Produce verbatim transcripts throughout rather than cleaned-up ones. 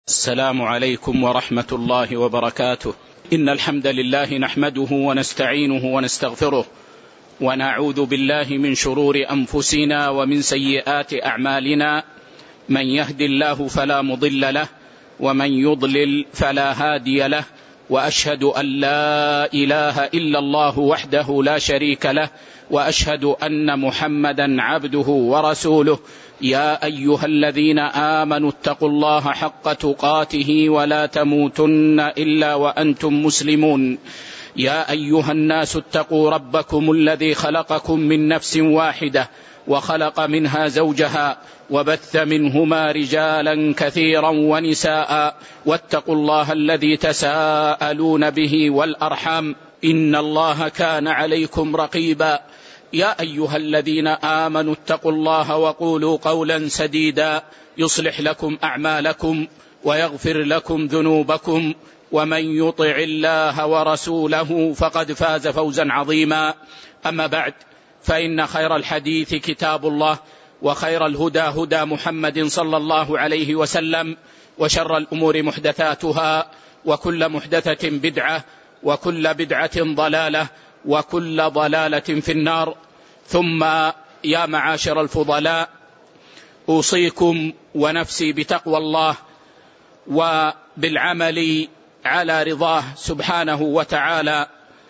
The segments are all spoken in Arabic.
السلام عليكم ورحمة الله وبركاته. إن الحمد لله نحمده ونستعينه ونستغفره ونعوذ بالله من شرور أنفسنا ومن سيئات أعمالنا، من يهد الله فلا مضل له ومن يضلل فلا هادي له، وأشهد أن لا إله إلا الله وحده لا شريك له، وأشهد أن محمدا عبده ورسوله. يا أيها الذين آمنوا اتقوا الله حق تقاته ولا تموتن إلا وأنتم مسلمون. يا أيها الناس اتقوا ربكم الذي خلقكم من نفس واحدة وخلق منها زوجها وبث منهما رجالا كثيرا ونساء، واتقوا الله الذي تساءلون به والأرحام، إن الله كان عليكم رقيبا. يا أيها الذين آمنوا اتقوا الله وقولوا قولا سديدا يصلح لكم أعمالكم ويغفر لكم ذنوبكم، ومن يطع الله ورسوله فقد فاز فوزا عظيما. أما بعد، فإن خير الحديث كتاب الله، وخير الهدى هدى محمد صلى الله عليه وسلم، وشر الأمور محدثاتها، وكل محدثة بدعة، وكل بدعة ضلالة، وكل ضلالة في النار. ثم يا معاشر الفضلاء، أوصيكم ونفسي بتقوى الله وبالعمل على رضاه سبحانه وتعالى،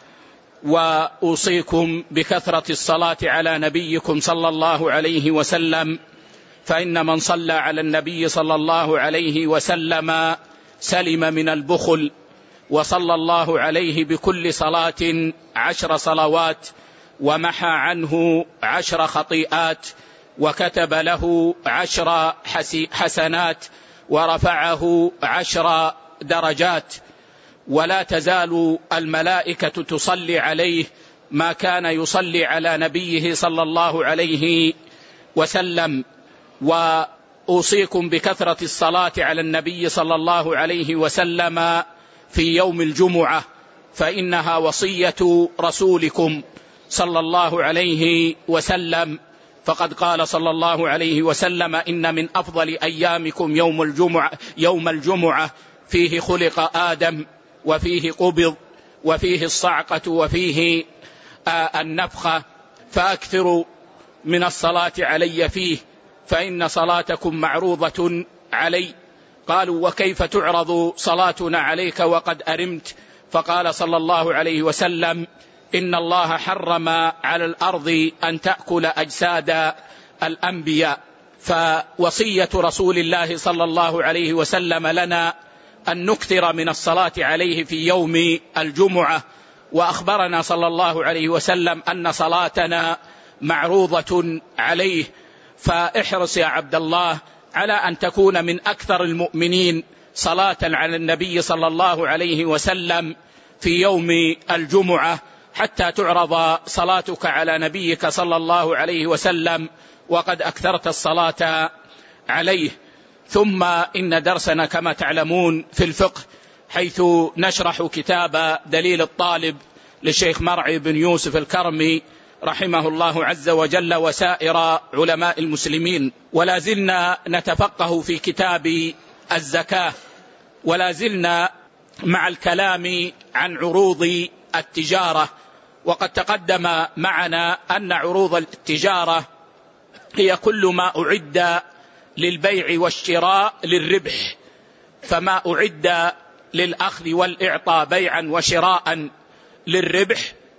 وأوصيكم بكثرة الصلاة على نبيكم صلى الله عليه وسلم، فإن من صلى على النبي صلى الله عليه وسلم سلم من البخل، وصلى الله عليه بكل صلاة عشر صلوات، ومحى عنه عشر خطيئات، وكتب له عشر حسنات، ورفعه عشر درجات. ولا تزال الملائكة تصلي عليه ما كان يصلي على نبيه صلى الله عليه وسلم. وأوصيكم بكثرة الصلاة على النبي صلى الله عليه وسلم في يوم الجمعة، فإنها وصية رسولكم صلى الله عليه وسلم، فقد قال صلى الله عليه وسلم: إن من أفضل أيامكم يوم الجمعة، يوم الجمعة فيه خلق آدم، وفيه قبض، وفيه الصعقة، وفيه آه النفخة، فأكثروا من الصلاة علي فيه، فإن صلاتكم معروضة علي. قالوا: وكيف تعرض صلاتنا عليك وقد أرمت؟ فقال صلى الله عليه وسلم: إن الله حرم على الأرض أن تأكل أجساد الأنبياء. فوصية رسول الله صلى الله عليه وسلم لنا أن نكثر من الصلاة عليه في يوم الجمعة، وأخبرنا صلى الله عليه وسلم أن صلاتنا معروضة عليه. فاحرص يا عبد الله على أن تكون من أكثر المؤمنين صلاة على النبي صلى الله عليه وسلم في يوم الجمعة، حتى تعرض صلاتك على نبيك صلى الله عليه وسلم وقد أكثرت الصلاة عليه. ثم إن درسنا كما تعلمون في الفقه، حيث نشرح كتاب دليل الطالب للشيخ مرعي بن يوسف الكرمي رحمه الله عز وجل وسائر علماء المسلمين، ولا زلنا نتفقه في كتاب الزكاة، ولا زلنا مع الكلام عن عروض التجارة. وقد تقدم معنا أن عروض التجارة هي كل ما أعد للبيع والشراء للربح، فما أعد للأخذ والإعطاء بيعا وشراء للربح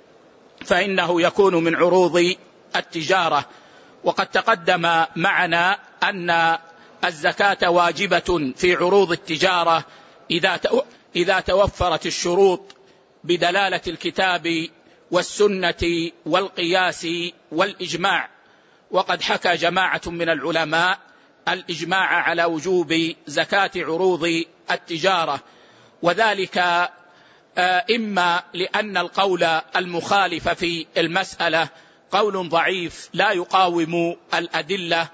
فإنه يكون من عروض التجارة. وقد تقدم معنا أن الزكاة واجبة في عروض التجارة إذا توفرت الشروط بدلالة الكتاب والسنة والقياس والإجماع. وقد حكى جماعة من العلماء الإجماع على وجوب زكاة عروض التجارة، وذلك إما لأن القول المخالف في المسألة قول ضعيف لا يقاوم الأدلة،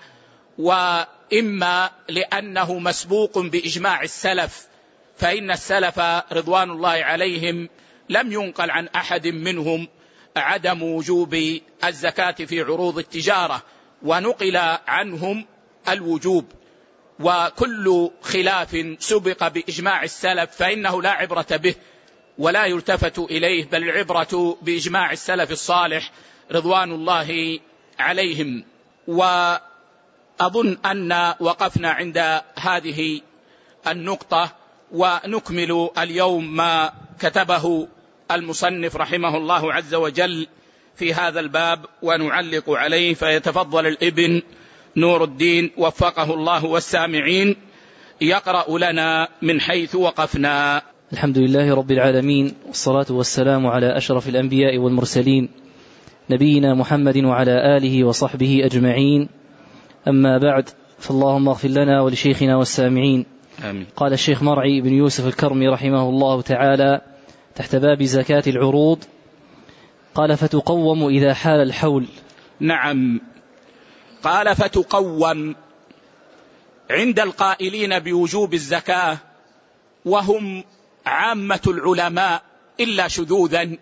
وإما لأنه مسبوق بإجماع السلف، فإن السلف رضوان الله عليهم لم ينقل عن أحد منهم عدم وجوب الزكاة في عروض التجارة، ونقل عنهم الوجوب. وكل خلاف سبق بإجماع السلف فإنه لا عبرة به ولا يلتفت إليه، بل العبرة بإجماع السلف الصالح رضوان الله عليهم. وأظن أن وقفنا عند هذه النقطة، ونكمل اليوم ما كتبه المصنف رحمه الله عز وجل في هذا الباب ونعلق عليه. فيتفضل الابن نور الدين وفقه الله والسامعين يقرأ لنا من حيث وقفنا. الحمد لله رب العالمين، والصلاة والسلام على أشرف الأنبياء والمرسلين نبينا محمد وعلى آله وصحبه أجمعين، أما بعد، فاللهم اغفر لنا ولشيخنا والسامعين. آمين. قال الشيخ مرعي بن يوسف الكرمي رحمه الله تعالى تحت باب زكاة العروض، قال فتقوم إذا حال الحول. نعم، قال فتقوم عند القائلين بوجوب الزكاة، وهم عامة العلماء إلا شذوذا،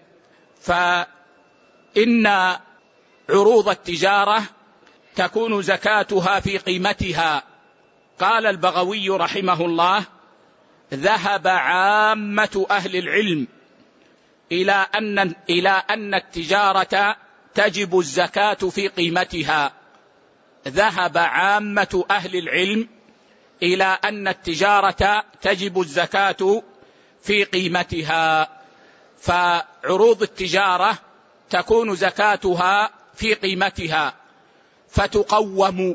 فإن عروض التجارة تكون زكاتها في قيمتها. قال البغوي رحمه الله: ذهب عامة أهل العلم إلى أن إلى أن التجارة تجب الزكاة في قيمتها. ذهب عامة أهل العلم إلى أن التجارة تجب الزكاة في قيمتها، فعروض التجارة تكون زكاتها في قيمتها فتقوم.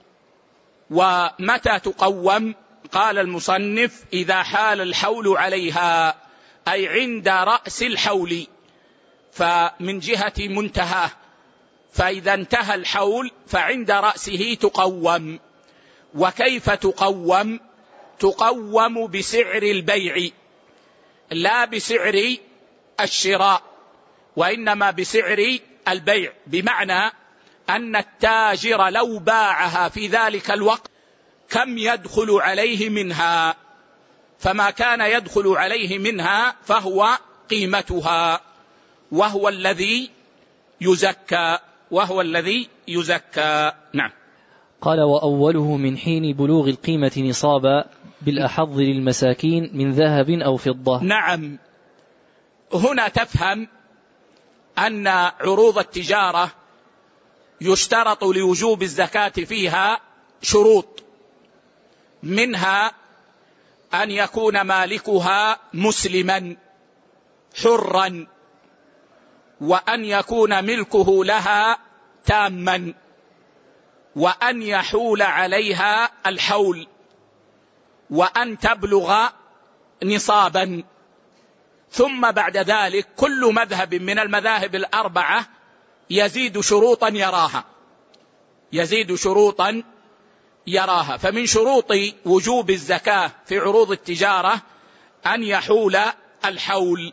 ومتى تقوم؟ قال المصنف: إذا حال الحول عليها، أي عند رأس الحول، فمن جهة منتهاه، فإذا انتهى الحول فعند رأسه تقوم. وكيف تقوم؟ تقوم بسعر البيع لا بسعر الشراء، وإنما بسعر البيع، بمعنى أن التاجر لو باعها في ذلك الوقت كم يدخل عليه منها، فما كان يدخل عليه منها فهو قيمتها، وهو الذي يزكى وهو الذي يزكى. نعم. قال: وأوله من حين بلوغ القيمة نصابا، بالأحظ للمساكين من ذهب أو فضة. نعم، هنا تفهم أن عروض التجارة يشترط لوجوب الزكاة فيها شروط، منها أن يكون مالكها مسلما حرا، وأن يكون ملكه لها تاما، وأن يحول عليها الحول، وأن تبلغ نصابا. ثم بعد ذلك كل مذهب من المذاهب الأربعة يزيد شروطا يراها يزيد شروطا يراها فمن شروط وجوب الزكاة في عروض التجارة أن يحول الحول.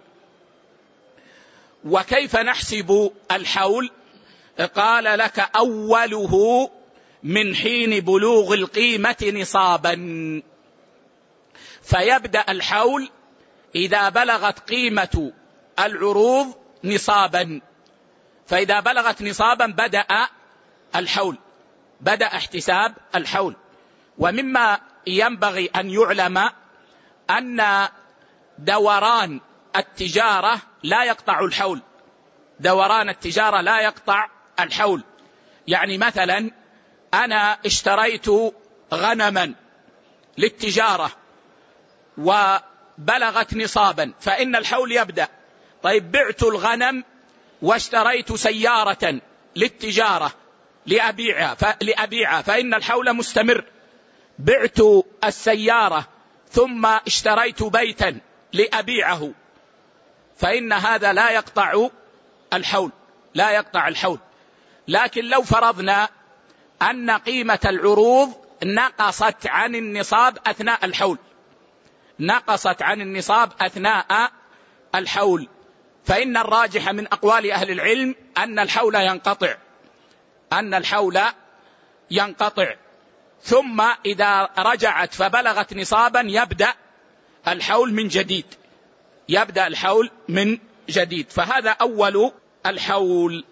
وكيف نحسب الحول؟ قال لك: أوله من حين بلوغ القيمة نصابا، فيبدأ الحول إذا بلغت قيمة العروض نصابا، فإذا بلغت نصابا بدأ الحول، بدأ احتساب الحول. ومما ينبغي أن يعلم أن دوران التجارة لا يقطع الحول، دوران التجارة لا يقطع الحول. يعني مثلا أنا اشتريت غنما للتجارة وبلغت نصابا، فإن الحول يبدأ. طيب، بعت الغنم واشتريت سيارة للتجارة لأبيعها, لأبيعها فإن الحول مستمر. بعت السيارة ثم اشتريت بيتا لأبيعه، فإن هذا لا يقطع الحول لا يقطع الحول. لكن لو فرضنا أن قيمة العروض نقصت عن النصاب أثناء الحول نقصت عن النصاب أثناء الحول فإن الراجح من أقوال أهل العلم أن الحول ينقطع أن الحول ينقطع ثم إذا رجعت فبلغت نصابا يبدأ الحول من جديد يبدأ الحول من جديد فهذا أول الحول.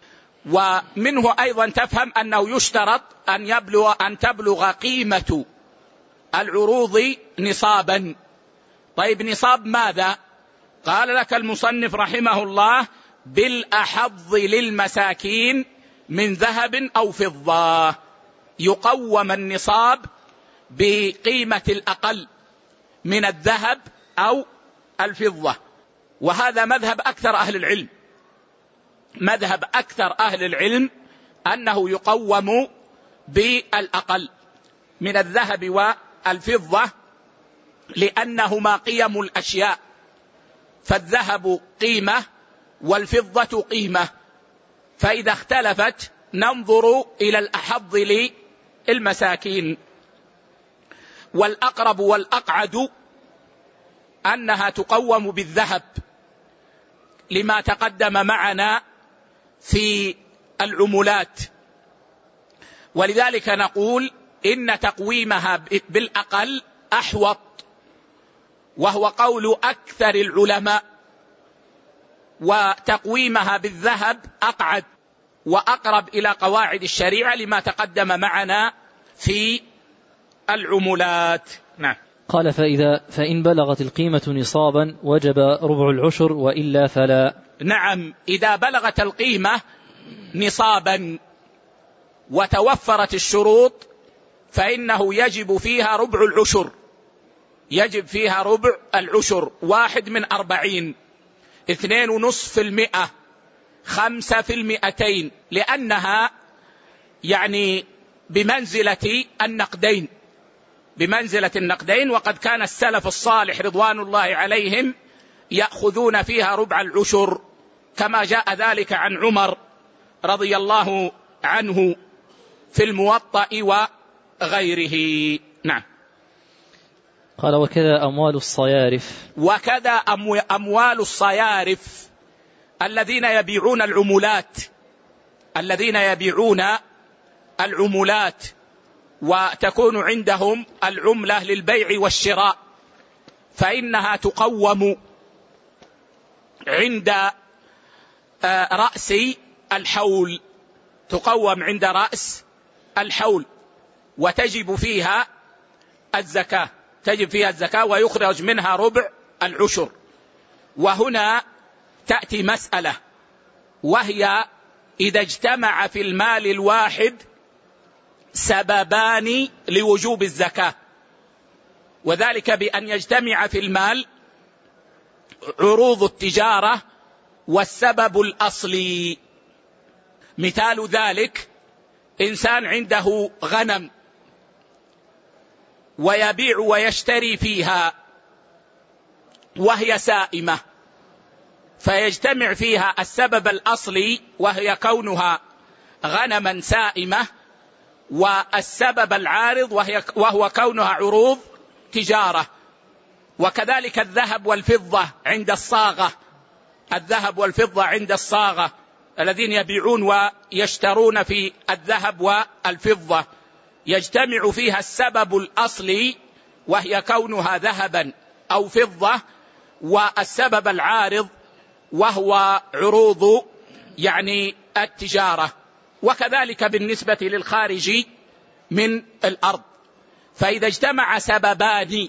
ومنه أيضا تفهم أنه يشترط أن يبلغ أن تبلغ قيمة العروض نصابا. طيب نصاب ماذا؟ قال لك المصنف رحمه الله: بالأحظ للمساكين من ذهب أو فضة. يقوم النصاب بقيمة الأقل من الذهب أو الفضة، وهذا مذهب أكثر أهل العلم. مذهب أكثر أهل العلم أنه يقوم بالأقل من الذهب والفضة، لأنهما قيم الأشياء، فالذهب قيمة والفضة قيمة، فإذا اختلفت ننظر إلى الأحظ للمساكين. والأقرب والأقعد أنها تقوم بالذهب لما تقدم معنا في العملات، ولذلك نقول إن تقويمها بالأقل أحوط، وهو قول أكثر العلماء، وتقويمها بالذهب أقعد وأقرب إلى قواعد الشريعة لما تقدم معنا في العملات. نعم. قال: فإذا فإن بلغت القيمة نصابا وجب ربع العشر وإلا فلا. نعم، إذا بلغت القيمة نصابا وتوفرت الشروط فإنه يجب فيها ربع العشر، يجب فيها ربع العشر، واحد من أربعين، اثنين ونصف في المئة، خمسة في المئتين، لأنها يعني بمنزلة النقدين، بمنزلة النقدين. وقد كان السلف الصالح رضوان الله عليهم يأخذون فيها ربع العشر، كما جاء ذلك عن عمر رضي الله عنه في الموطأ وغيره. نعم. قال: وكذا أموال الصيارف. وكذا أموال الصيارف الذين يبيعون العملات، الذين يبيعون العملات وتكون عندهم العملة للبيع والشراء، فإنها تقوم عند رأس الحول، تقوم عند رأس الحول، وتجب فيها الزكاة، تجب فيها الزكاة ويخرج منها ربع العشر. وهنا تأتي مسألة، وهي إذا اجتمع في المال الواحد سببان لوجوب الزكاة، وذلك بأن يجتمع في المال عروض التجارة والسبب الأصلي. مثال ذلك: إنسان عنده غنم ويبيع ويشتري فيها وهي سائمة، فيجتمع فيها السبب الأصلي وهي كونها غنما سائمة، والسبب العارض وهي وهو كونها عروض تجارة. وكذلك الذهب والفضة عند الصاغة، الذهب والفضة عند الصاغة الذين يبيعون ويشترون في الذهب والفضة، يجتمع فيها السبب الأصلي وهي كونها ذهبا أو فضة، والسبب العارض وهو عروض يعني التجارة. وكذلك بالنسبة للخارج من الأرض، فإذا اجتمع سببان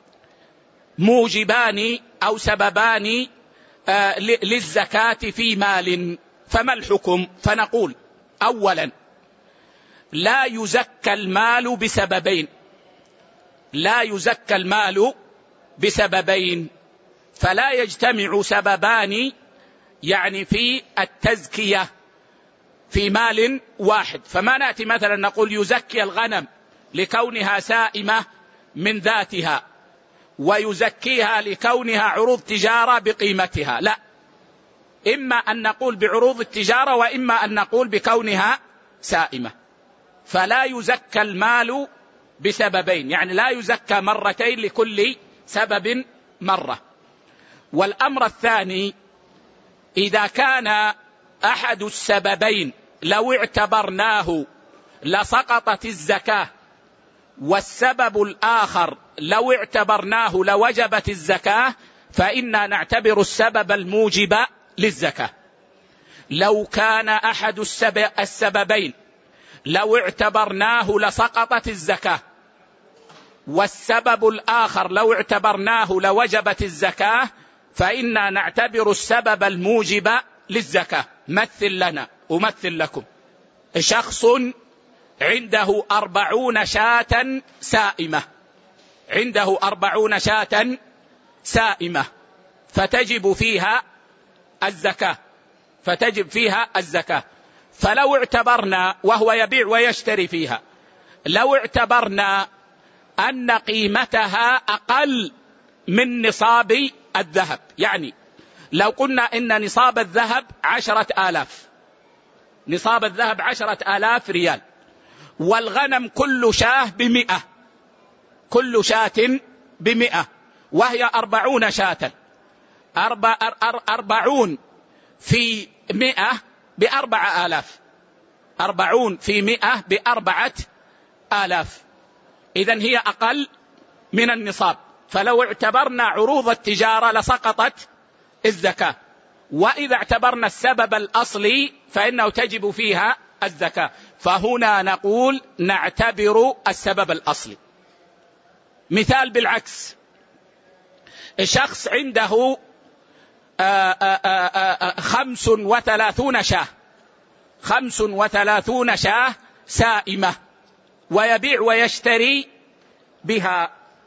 موجبان أو سببان آه للزكاة في مال فما الحكم؟ فنقول: أولا لا يزكى المال بسببين، لا يزكى المال بسببين، فلا يجتمع سببان يعني في التزكية في مال واحد. فما نأتي مثلا نقول يزكي الغنم لكونها سائمة من ذاتها ويزكيها لكونها عروض تجارة بقيمتها، لا، إما أن نقول بعروض التجارة وإما أن نقول بكونها سائمة. فلا يزكى المال بسببين، يعني لا يزكى مرتين لكل سبب مرة. والأمر الثاني: إذا كان أحد السببين لو اعتبرناه لسقطت الزكاة، والسبب الآخر لو اعتبرناه لوجبت الزكاة، فإنا نعتبر السبب الموجب للزكاة. لو كان أحد السببين لو اعتبرناه لسقطت الزكاة، والسبب الآخر لو اعتبرناه لوجبت الزكاة، فإنا نعتبر السبب الموجب للزكاة. مثل لنا أمثل لكم. شخص عنده أربعون شاة سائمة، عنده أربعون شاة سائمة فتجب فيها الزكاة، فتجب فيها الزكاة. فلو اعتبرنا، وهو يبيع ويشتري فيها، لو اعتبرنا أن قيمتها أقل من نصاب الذهب، يعني لو قلنا إن نصاب الذهب عشرة آلاف، نصاب الذهب عشرة آلاف ريال، والغنم كل شاه بمئة، كل شاة بمئة، وهي أربعون شاة، أربع أربعون في مئة بأربع آلاف، أربعون في مئة بأربعة آلاف، إذن هي أقل من النصاب. فلو اعتبرنا عروض التجارة لسقطت الزكاة، وإذا اعتبرنا السبب الأصلي فإنه تجب فيها الزكاة. فهنا نقول نعتبر السبب الأصلي. مثال بالعكس، شخص عنده آآ آآ خمس وثلاثون شاه، خمس وثلاثون شاه سائمة، ويبيع ويشتري بها،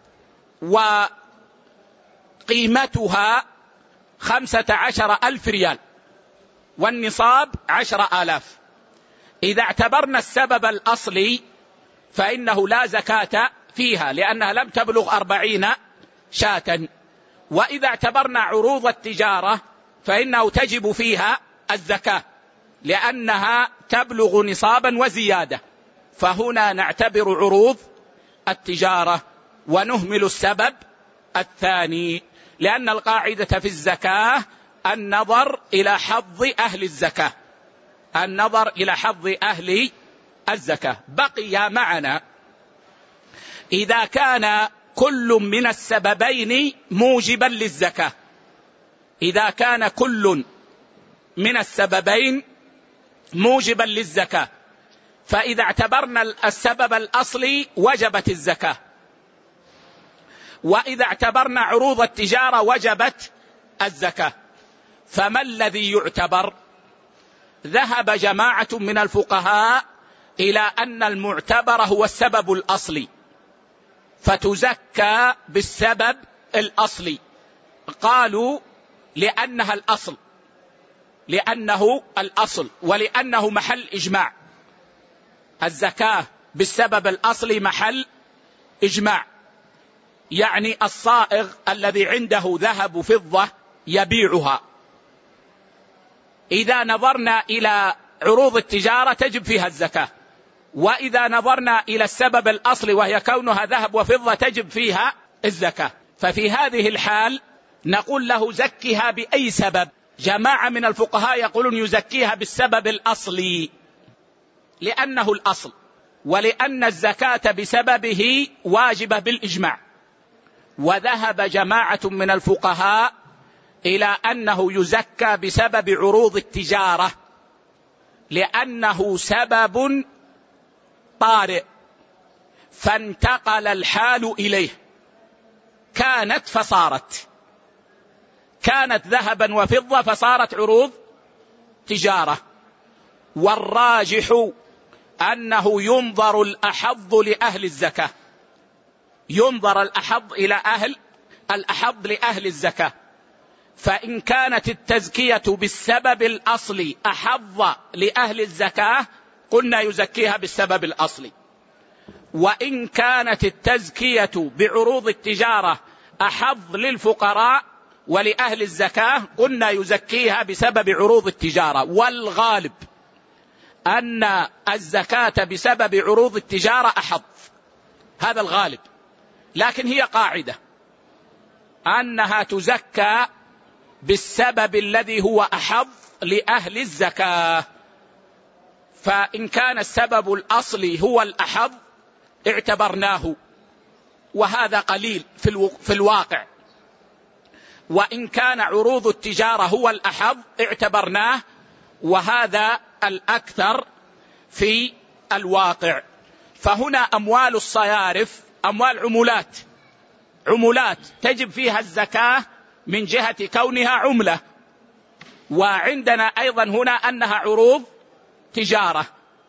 وقيمتها خمسة عشر ألف ريال، والنصاب عشر آلاف. إذا اعتبرنا السبب الأصلي فإنه لا زكاة فيها لأنها لم تبلغ أربعين شاة. وإذا اعتبرنا عروض التجارة فإنه تجب فيها الزكاة لأنها تبلغ نصابا وزيادة. فهنا نعتبر عروض التجارة ونهمل السبب الثاني، لأن القاعدة في الزكاة النظر إلى حظ أهل الزكاة، النظر إلى حظ أهل الزكاة. بقي معنا إذا كان كل من السببين موجبا للزكاة، إذا كان كل من السببين موجبا للزكاة، فإذا اعتبرنا السبب الأصلي وجبت الزكاة، وإذا اعتبرنا عروض التجارة وجبت الزكاة. فما الذي يعتبر؟ ذهب جماعة من الفقهاء إلى أن المعتبر هو السبب الأصلي، فتزكى بالسبب الأصلي. قالوا لأنها الأصل، لأنه الأصل ولأنه محل إجماع. الزكاة بالسبب الأصلي محل إجماع، يعني الصائغ الذي عنده ذهب وفضة يبيعها، إذا نظرنا إلى عروض التجارة تجب فيها الزكاة، وإذا نظرنا إلى السبب الأصلي وهي كونها ذهب وفضة تجب فيها الزكاة. ففي هذه الحال نقول له زكها بأي سبب. جماعة من الفقهاء يقولون يزكيها بالسبب الأصلي لأنه الأصل، ولأن الزكاة بسببه واجبة بالإجماع. وذهب جماعة من الفقهاء إلى أنه يزكى بسبب عروض التجارة لأنه سبب طارئ فانتقل الحال إليه، كانت فصارت، كانت ذهبا وفضة فصارت عروض تجارة. والراجح أنه ينظر الأحظ لأهل الزكاة، ينظر الأحظ إلى أهل الأحظ لأهل الزكاة. فإن كانت التزكية بالسبب الأصلي أحظ لأهل الزكاة قلنا يزكيها بالسبب الأصلي، وإن كانت التزكية بعروض التجارة أحظ للفقراء ولأهل الزكاة قلنا يزكيها بسبب عروض التجارة. والغالب أن الزكاة بسبب عروض التجارة أحظ، هذا الغالب، لكن هي قاعدة أنها تزكى بالسبب الذي هو أحظ لأهل الزكاة. فإن كان السبب الأصلي هو الأحظ اعتبرناه، وهذا قليل في الواقع. وإن كان عروض التجارة هو الأحظ اعتبرناه، وهذا الأكثر في الواقع. فهنا أموال الصيارف أموال عمولات، عمولات تجب فيها الزكاة من جهة كونها عملة. وعندنا أيضا هنا أنها عروض تجارة،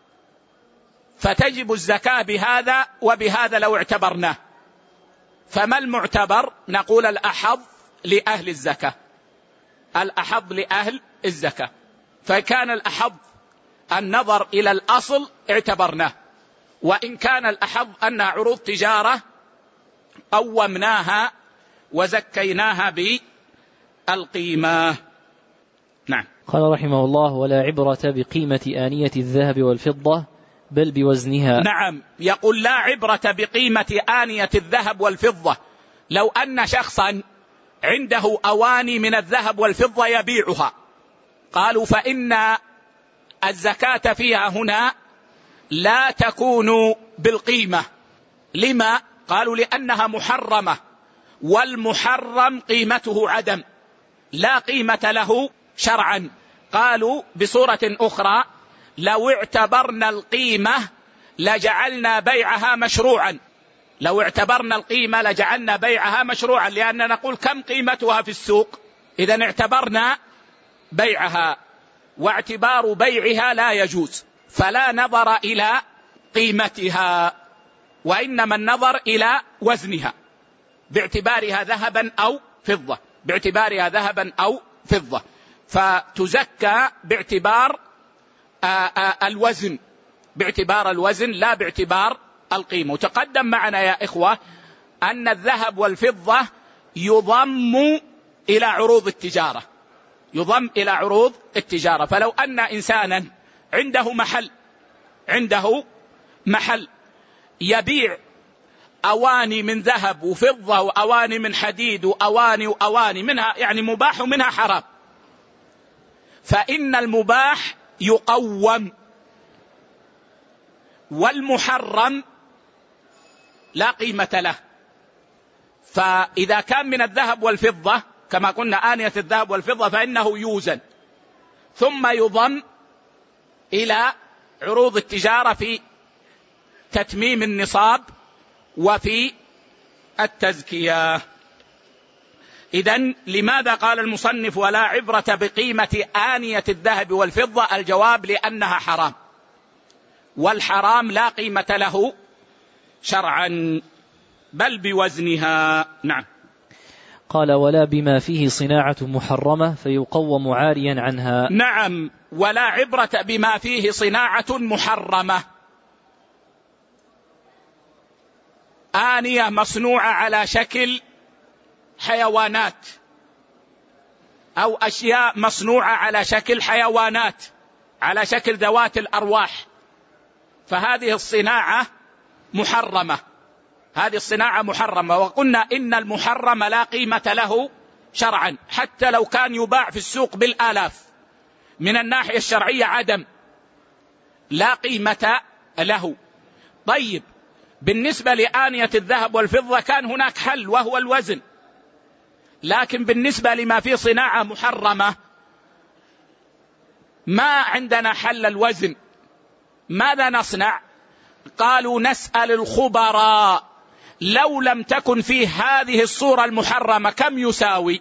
فتجب الزكاة بهذا وبهذا لو اعتبرناه. فما المعتبر؟ نقول الأحظ لأهل الزكاة، الأحظ لأهل الزكاة. فكان الأحظ النظر إلى الأصل اعتبرناه، وإن كان الأحظ أنها عروض تجارة قومناها وزكيناها بالقيمة. نعم. قال رحمه الله: ولا عبرة بقيمة آنية الذهب والفضة بل بوزنها. نعم، يقول لا عبرة بقيمة آنية الذهب والفضة. لو أن شخصا عنده أواني من الذهب والفضة يبيعها، قالوا فإن الزكاة فيها هنا لا تكون بالقيمة. لما؟ قالوا لأنها محرمة، والمحرم قيمته عدم، لا قيمة له شرعا. قالوا بصورة أخرى: لو اعتبرنا القيمة لجعلنا بيعها مشروعا، لو اعتبرنا القيمة لجعلنا بيعها مشروعا، لأننا نقول كم قيمتها في السوق. إذن اعتبرنا بيعها، واعتبار بيعها لا يجوز، فلا نظر إلى قيمتها، وإنما النظر إلى وزنها باعتبارها ذهبا أو فضة، باعتبارها ذهبا أو فضة، فتزكى باعتبار الوزن، باعتبار الوزن لا باعتبار القيمة. وتقدم معنا يا إخوة أن الذهب والفضة يضم إلى عروض التجارة، يضم إلى عروض التجارة. فلو أن إنسانا عنده محل، عنده محل يبيع أواني من ذهب وفضة وأواني من حديد وأواني وأواني منها، يعني مباح ومنها حرام، فإن المباح يقوم والمحرم لا قيمة له. فإذا كان من الذهب والفضة كما قلنا آنية الذهب والفضة فإنه يوزن ثم يضم إلى عروض التجارة في تتميم النصاب وفي التزكية. إذن لماذا قال المصنف ولا عبرة بقيمة آنية الذهب والفضة؟ الجواب لأنها حرام، والحرام لا قيمة له شرعا بل بوزنها. نعم. قال ولا بما فيه صناعة محرمة فيقوم عاريا عنها. نعم، ولا عبرة بما فيه صناعة محرمة، آنية مصنوعة على شكل حيوانات أو أشياء مصنوعة على شكل حيوانات، على شكل ذوات الأرواح، فهذه الصناعة محرمة، هذه الصناعة محرمة. وقلنا إن المحرم لا قيمة له شرعا، حتى لو كان يباع في السوق بالآلاف، من الناحية الشرعية عدم، لا قيمة له. طيب، بالنسبة لآنية الذهب والفضة كان هناك حل وهو الوزن، لكن بالنسبة لما فيه صناعة محرمة ما عندنا حل الوزن. ماذا نصنع؟ قالوا نسأل الخبراء لو لم تكن فيه هذه الصورة المحرمة كم يساوي؟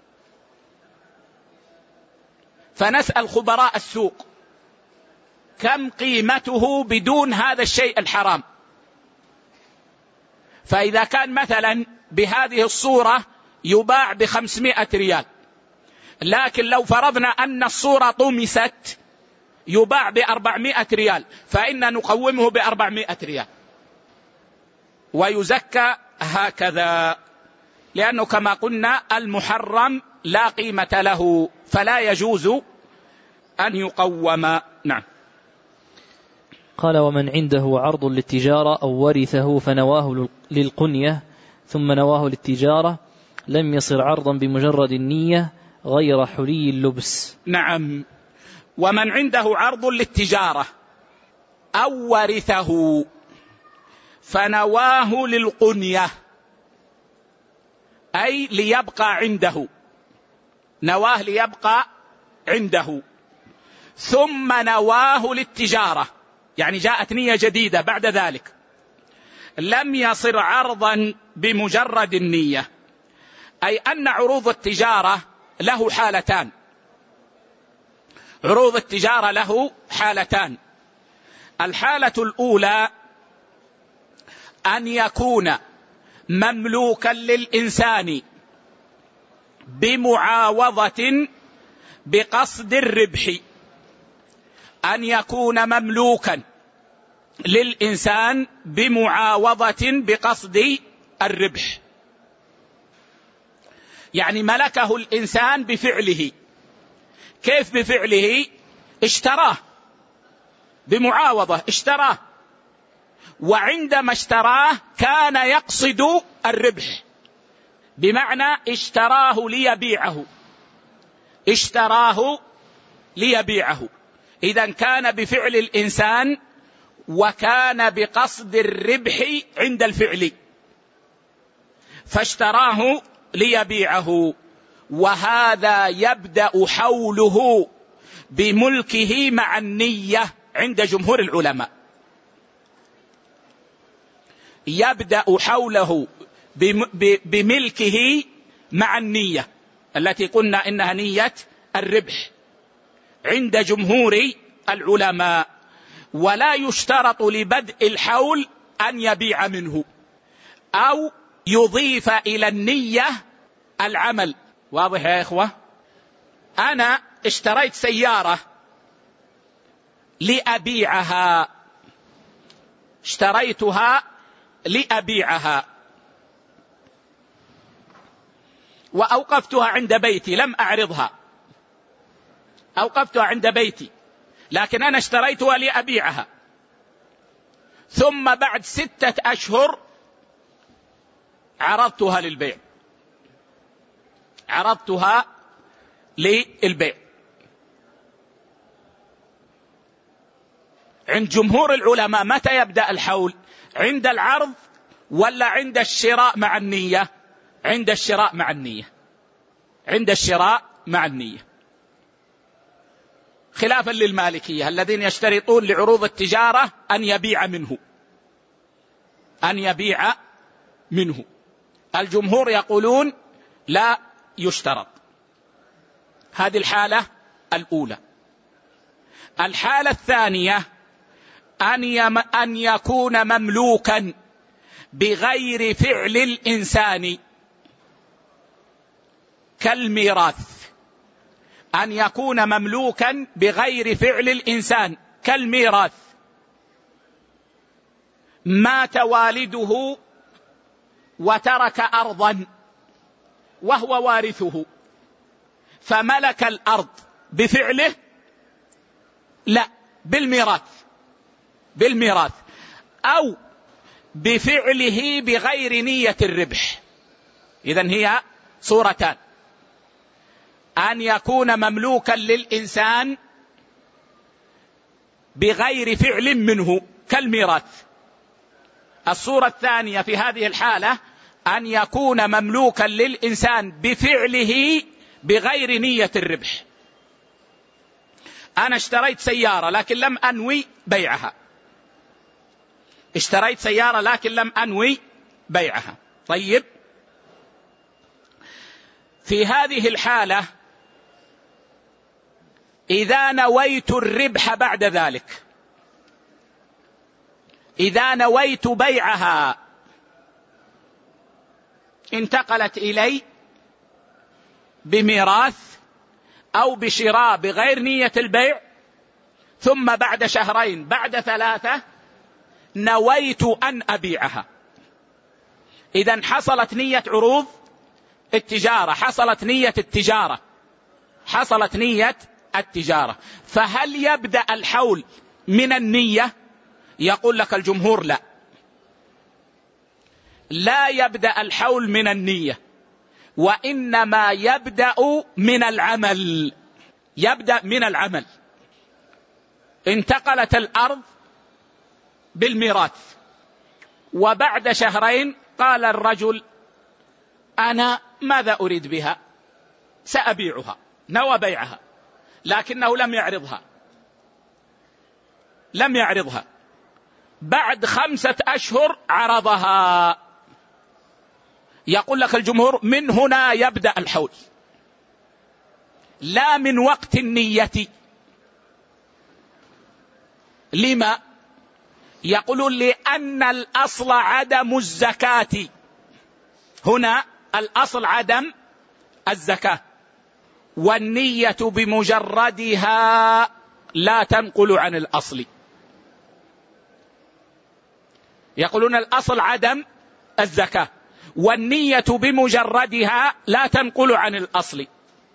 فنسأل خبراء السوق كم قيمته بدون هذا الشيء الحرام. فإذا كان مثلا بهذه الصورة يباع بخمسمائة ريال، لكن لو فرضنا أن الصورة طمست يباع بأربعمائة ريال، فإن نقومه بأربعمائة ريال ويزكى هكذا، لأنه كما قلنا المحرم لا قيمة له فلا يجوز أن يقوم. نعم. قال ومن عنده عرض للتجارة أو ورثه فنواه للقنية ثم نواه للتجارة لم يصر عرضا بمجرد النية غير حلي اللبس. نعم. ومن عنده عرض للتجارة أو ورثه فنواه للقنية، أي ليبقى عنده، نواه ليبقى عنده، ثم نواه للتجارة، يعني جاءت نية جديدة بعد ذلك، لم يصر عرضا بمجرد النية، أي أن عروض التجارة له حالتان. عروض التجارة له حالتان. الحالة الأولى أن يكون مملوكا للإنسان بمعاوضة بقصد الربح، أن يكون مملوكا للإنسان بمعاوضة بقصد الربح، يعني ملكه الإنسان بفعله. كيف بفعله؟ اشتراه بمعاوضة، اشتراه، وعندما اشتراه كان يقصد الربح، بمعنى اشتراه ليبيعه، اشتراه ليبيعه. إذن كان بفعل الإنسان وكان بقصد الربح عند الفعل، فاشتراه ليبيعه، وهذا يبدأ حوله بملكه مع النية عند جمهور العلماء. يبدأ حوله بملكه مع النية التي قلنا إنها نية الربح عند جمهور العلماء، ولا يشترط لبدء الحول أن يبيع منه أو يضيف إلى النية العمل. واضح يا إخوة؟ أنا اشتريت سيارة لأبيعها، اشتريتها لأبيعها وأوقفتها عند بيتي، لم أعرضها، أوقفتها عند بيتي، لكن أنا اشتريتها لأبيعها، ثم بعد ستة أشهر عرضتها للبيع، عرضتها للبيع. عند جمهور العلماء متى يبدأ الحول؟ عند العرض ولا عند الشراء مع النية؟ عند الشراء مع النية، عند الشراء مع النية، خلافا للمالكية الذين يشترطون لعروض التجارة أن يبيع منه، أن يبيع منه. الجمهور يقولون لا يشترط. هذه الحالة الأولى. الحالة الثانية أن, يم أن يكون مملوكا بغير فعل الإنسان كالميراث، أن يكون مملوكا بغير فعل الإنسان كالميراث. مات والده وترك أرضا وهو وارثه، فملك الأرض بفعله؟ لا، بالميراث، بالميراث، أو بفعله بغير نية الربح. إذن هي صورتان: أن يكون مملوكا للإنسان بغير فعل منه كالميراث. الصورة الثانية في هذه الحالة أن يكون مملوكا للإنسان بفعله بغير نية الربح. أنا اشتريت سيارة لكن لم أنوي بيعها، اشتريت سيارة لكن لم أنوي بيعها. طيب، في هذه الحالة إذا نويت الربح بعد ذلك، إذا نويت بيعها، انتقلت إلي بميراث أو بشراء بغير نية البيع، ثم بعد شهرين بعد ثلاثة نويت أن أبيعها، إذن حصلت نية عروض التجارة، حصلت نية التجارة، حصلت نية التجارة. فهل يبدأ الحول من النية؟ يقول لك الجمهور لا، لا يبدأ الحول من النية، وإنما يبدأ من العمل، يبدأ من العمل. انتقلت الأرض بالميراث، وبعد شهرين قال الرجل: أنا ماذا أريد بها؟ سأبيعها. نوى بيعها لكنه لم يعرضها، لم يعرضها، بعد خمسة أشهر عرضها. يقول لك الجمهور من هنا يبدأ الحول، لا من وقت النية. لما؟ يقولون لأن الأصل عدم الزكاة، هنا الأصل عدم الزكاة، والنية بمجردها لا تنقل عن الأصل. يقولون الأصل عدم الزكاة والنية بمجردها لا تنقل عن الأصل،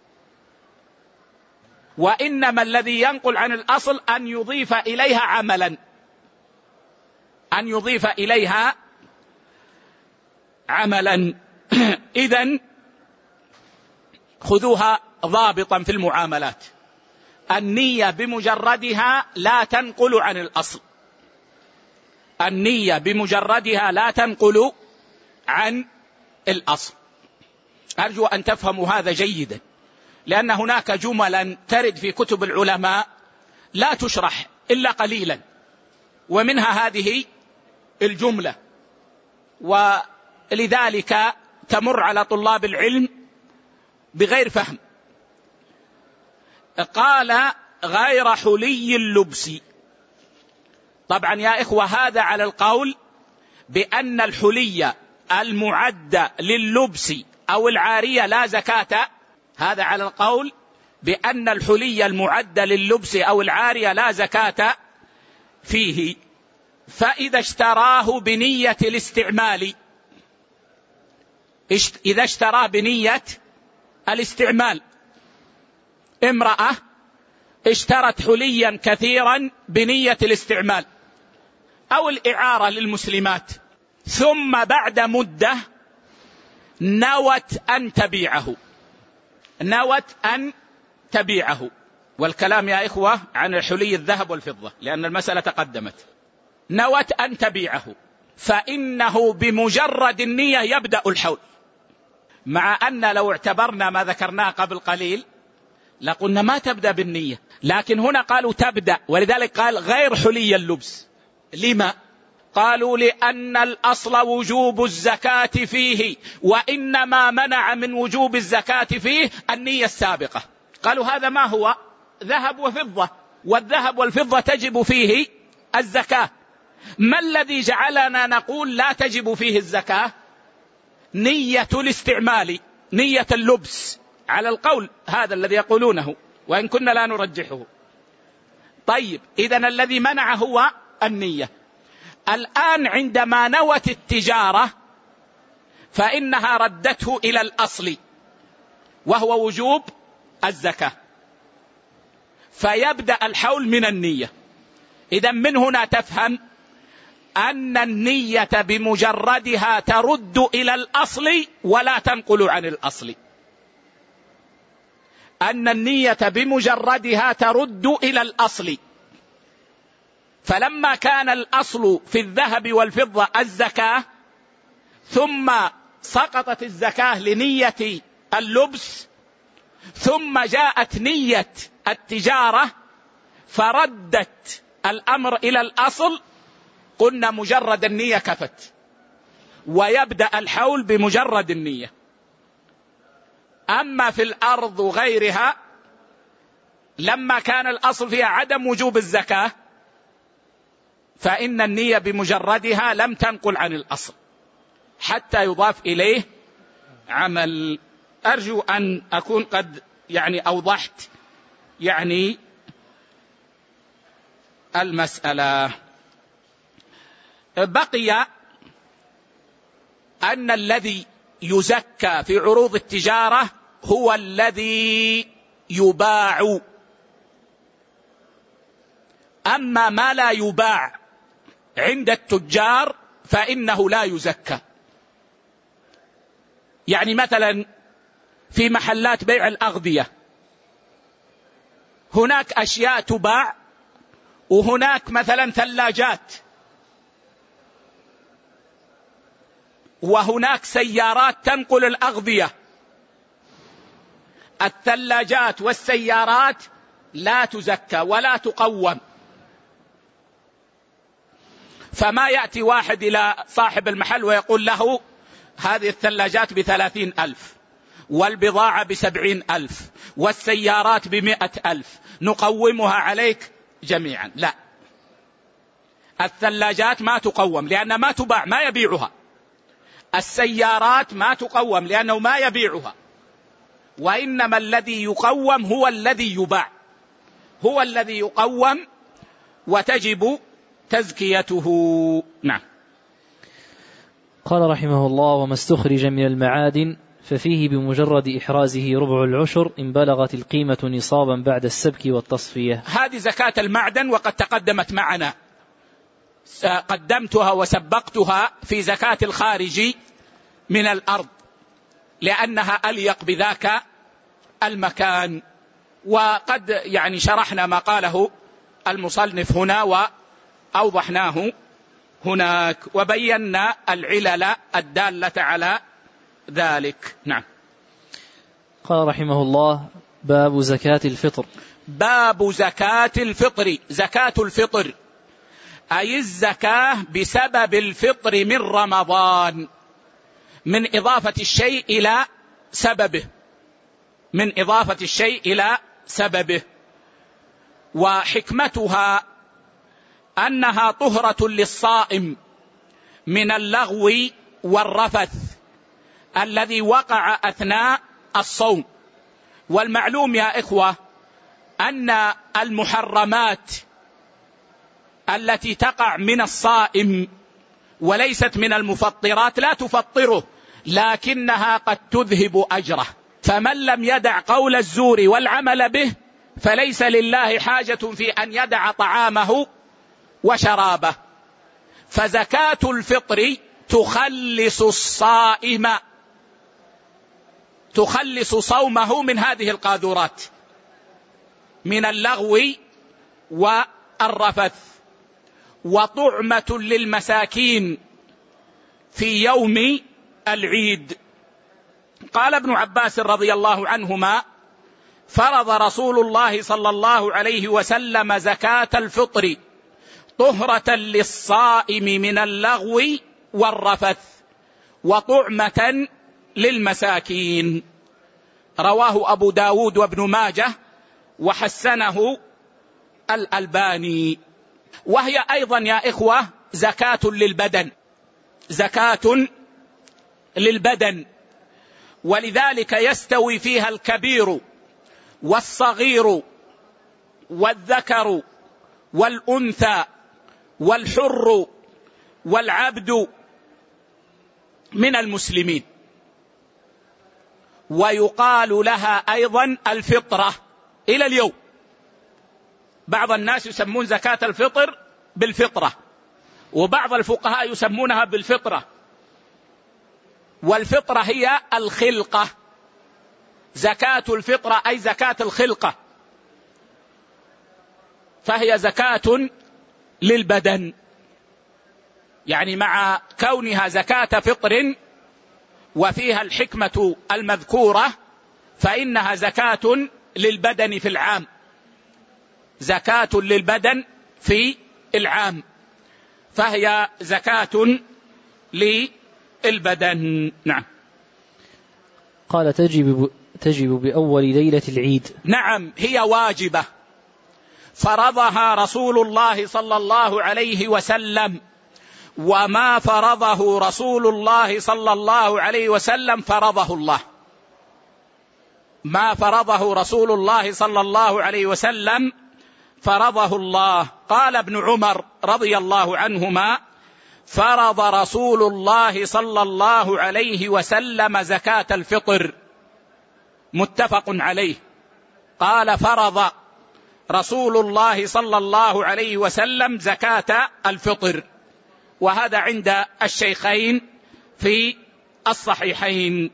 وإنما الذي ينقل عن الأصل أن يضيف إليها عملا، أن يضيف إليها عملا. إذن خذوها ضابطا في المعاملات، النية بمجردها لا تنقل عن الأصل، النية بمجردها لا تنقل عن الأصل. أرجو أن تفهموا هذا جيدا، لأن هناك جملا ترد في كتب العلماء لا تشرح إلا قليلا، ومنها هذه الجملة، ولذلك تمر على طلاب العلم بغير فهم. قال غير حلي اللبس. طبعا يا إخوة هذا على القول بأن الحلي المعد لللبس أو العارية لا زكاة، هذا على القول بأن الحلي المعد لللبس أو العارية لا زكاة فيه. فإذا اشتراه بنية الاستعمال، إذا اشتراه بنية الاستعمال، امرأة اشترت حليا كثيرا بنية الاستعمال أو الإعارة للمسلمات، ثم بعد مدة نوت أن تبيعه، نوت أن تبيعه. والكلام يا إخوة عن الحلي الذهب والفضة لأن المسألة تقدمت. نوت أن تبيعه، فإنه بمجرد النية يبدأ الحول، مع أن لو اعتبرنا ما ذكرناه قبل قليل لقلنا ما تبدأ بالنية، لكن هنا قالوا تبدأ، ولذلك قال غير حلي اللبس. لما؟ قالوا لأن الأصل وجوب الزكاة فيه، وإنما منع من وجوب الزكاة فيه النية السابقة. قالوا هذا ما هو؟ ذهب وفضة، والذهب والفضة تجب فيه الزكاة. ما الذي جعلنا نقول لا تجب فيه الزكاة؟ نية الاستعمال، نية اللبس، على القول هذا الذي يقولونه وإن كنا لا نرجحه. طيب إذن الذي منع هو النية. الآن عندما نوت التجارة فإنها ردته إلى الأصل وهو وجوب الزكاة، فيبدأ الحول من النية. إذن من هنا تفهم أن النية بمجردها ترد إلى الأصل ولا تنقل عن الأصل، أن النية بمجردها ترد إلى الأصل. فلما كان الأصل في الذهب والفضة الزكاة، ثم سقطت الزكاة لنية اللبس، ثم جاءت نية التجارة فردت الأمر إلى الأصل، قلنا مجرد النية كفت، ويبدأ الحول بمجرد النية. أما في الأرض وغيرها لما كان الأصل فيها عدم وجوب الزكاة فإن النية بمجردها لم تنقل عن الأصل حتى يضاف إليه عمل. أرجو أن أكون قد يعني أوضحت يعني المسألة. بقي أن الذي يزكى في عروض التجارة هو الذي يباع، أما ما لا يباع عند التجار فإنه لا يزكى. يعني مثلا في محلات بيع الأغذية هناك أشياء تباع، وهناك مثلا ثلاجات، وهناك سيارات تنقل الأغذية. الثلاجات والسيارات لا تزكى ولا تقوم. فما يأتي واحد إلى صاحب المحل ويقول له هذه الثلاجات بثلاثين ألف والبضاعة بسبعين ألف والسيارات بمئة ألف نقومها عليك جميعا. لا، الثلاجات ما تقوم لأنها ما تباع، ما يبيعها. السيارات ما تقوم لأنه ما يبيعها. وإنما الذي يقوم هو الذي يباع، هو الذي يقوم وتجب تزكيته. نعم. قال رحمه الله: وما استخرج من المعادن ففيه بمجرد إحرازه ربع العشر إن بلغت القيمة نصابا بعد السبك والتصفية. هذه زكاة المعدن وقد تقدمت معنا، قدمتها وسبقتها في زكاة الخارج من الأرض لأنها أليق بذاك المكان، وقد يعني شرحنا ما قاله المصنف هنا وأوضحناه هناك وبينا العلل الدالة على ذلك. نعم. قال رحمه الله: باب زكاة الفطر. باب زكاة الفطر. زكاة الفطر أي الزكاة بسبب الفطر من رمضان، من إضافة الشيء إلى سببه، من إضافة الشيء إلى سببه. وحكمتها أنها طهرة للصائم من اللغو والرفث الذي وقع أثناء الصوم. والمعلوم يا إخوة أن المحرمات التي تقع من الصائم وليست من المفطرات لا تفطره، لكنها قد تذهب أجره. فمن لم يدع قول الزور والعمل به فليس لله حاجة في أن يدع طعامه وشرابه. فزكاة الفطر تخلص الصائم، تخلص صومه من هذه القاذورات، من اللغو والرفث، وطعمة للمساكين في يوم العيد. قال ابن عباس رضي الله عنهما: فرض رسول الله صلى الله عليه وسلم زكاة الفطر طهرة للصائم من اللغو والرفث وطعمة للمساكين. رواه أبو داود وابن ماجه وحسنه الألباني. وهي أيضا يا إخوة زكاة للبدن، زكاة للبدن، ولذلك يستوي فيها الكبير والصغير والذكر والأنثى والحر والعبد من المسلمين. ويقال لها أيضا الفطرة إلى اليوم. بعض الناس يسمون زكاة الفطر بالفطرة، وبعض الفقهاء يسمونها بالفطرة. والفطرة هي الخلقة، زكاة الفطرة أي زكاة الخلقة، فهي زكاة للبدن، يعني مع كونها زكاة فطر وفيها الحكمة المذكورة فإنها زكاة للبدن في العام، زكاة للبدن في العام، فهي زكاة للبدن. نعم. قال: تجب تجب بأول ليلة العيد. نعم، هي واجبة، فرضها رسول الله صلى الله عليه وسلم، وما فرضه رسول الله صلى الله عليه وسلم فرضه الله. ما فرضه رسول الله صلى الله عليه وسلم فرضه الله. قال ابن عمر رضي الله عنهما: فرض رسول الله صلى الله عليه وسلم زكاة الفطر، متفق عليه. قال: فرض رسول الله صلى الله عليه وسلم زكاة الفطر، وهذا عند الشيخين في الصحيحين.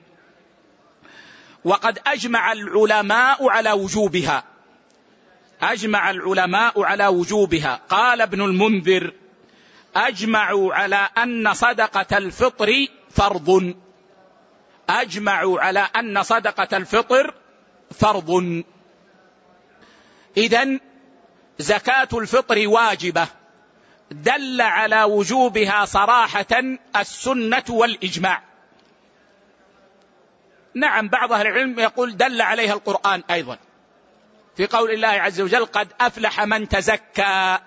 وقد أجمع العلماء على وجوبها، أجمع العلماء على وجوبها. قال ابن المنذر: أجمعوا على أن صدقة الفطر فرض، أجمعوا على أن صدقة الفطر فرض. إذن زكاة الفطر واجبة دل على وجوبها صراحة السنة والإجماع. نعم، بعض أهل العلم يقول دل عليها القرآن أيضا في قول الله عز وجل قد أفلح من تزكى.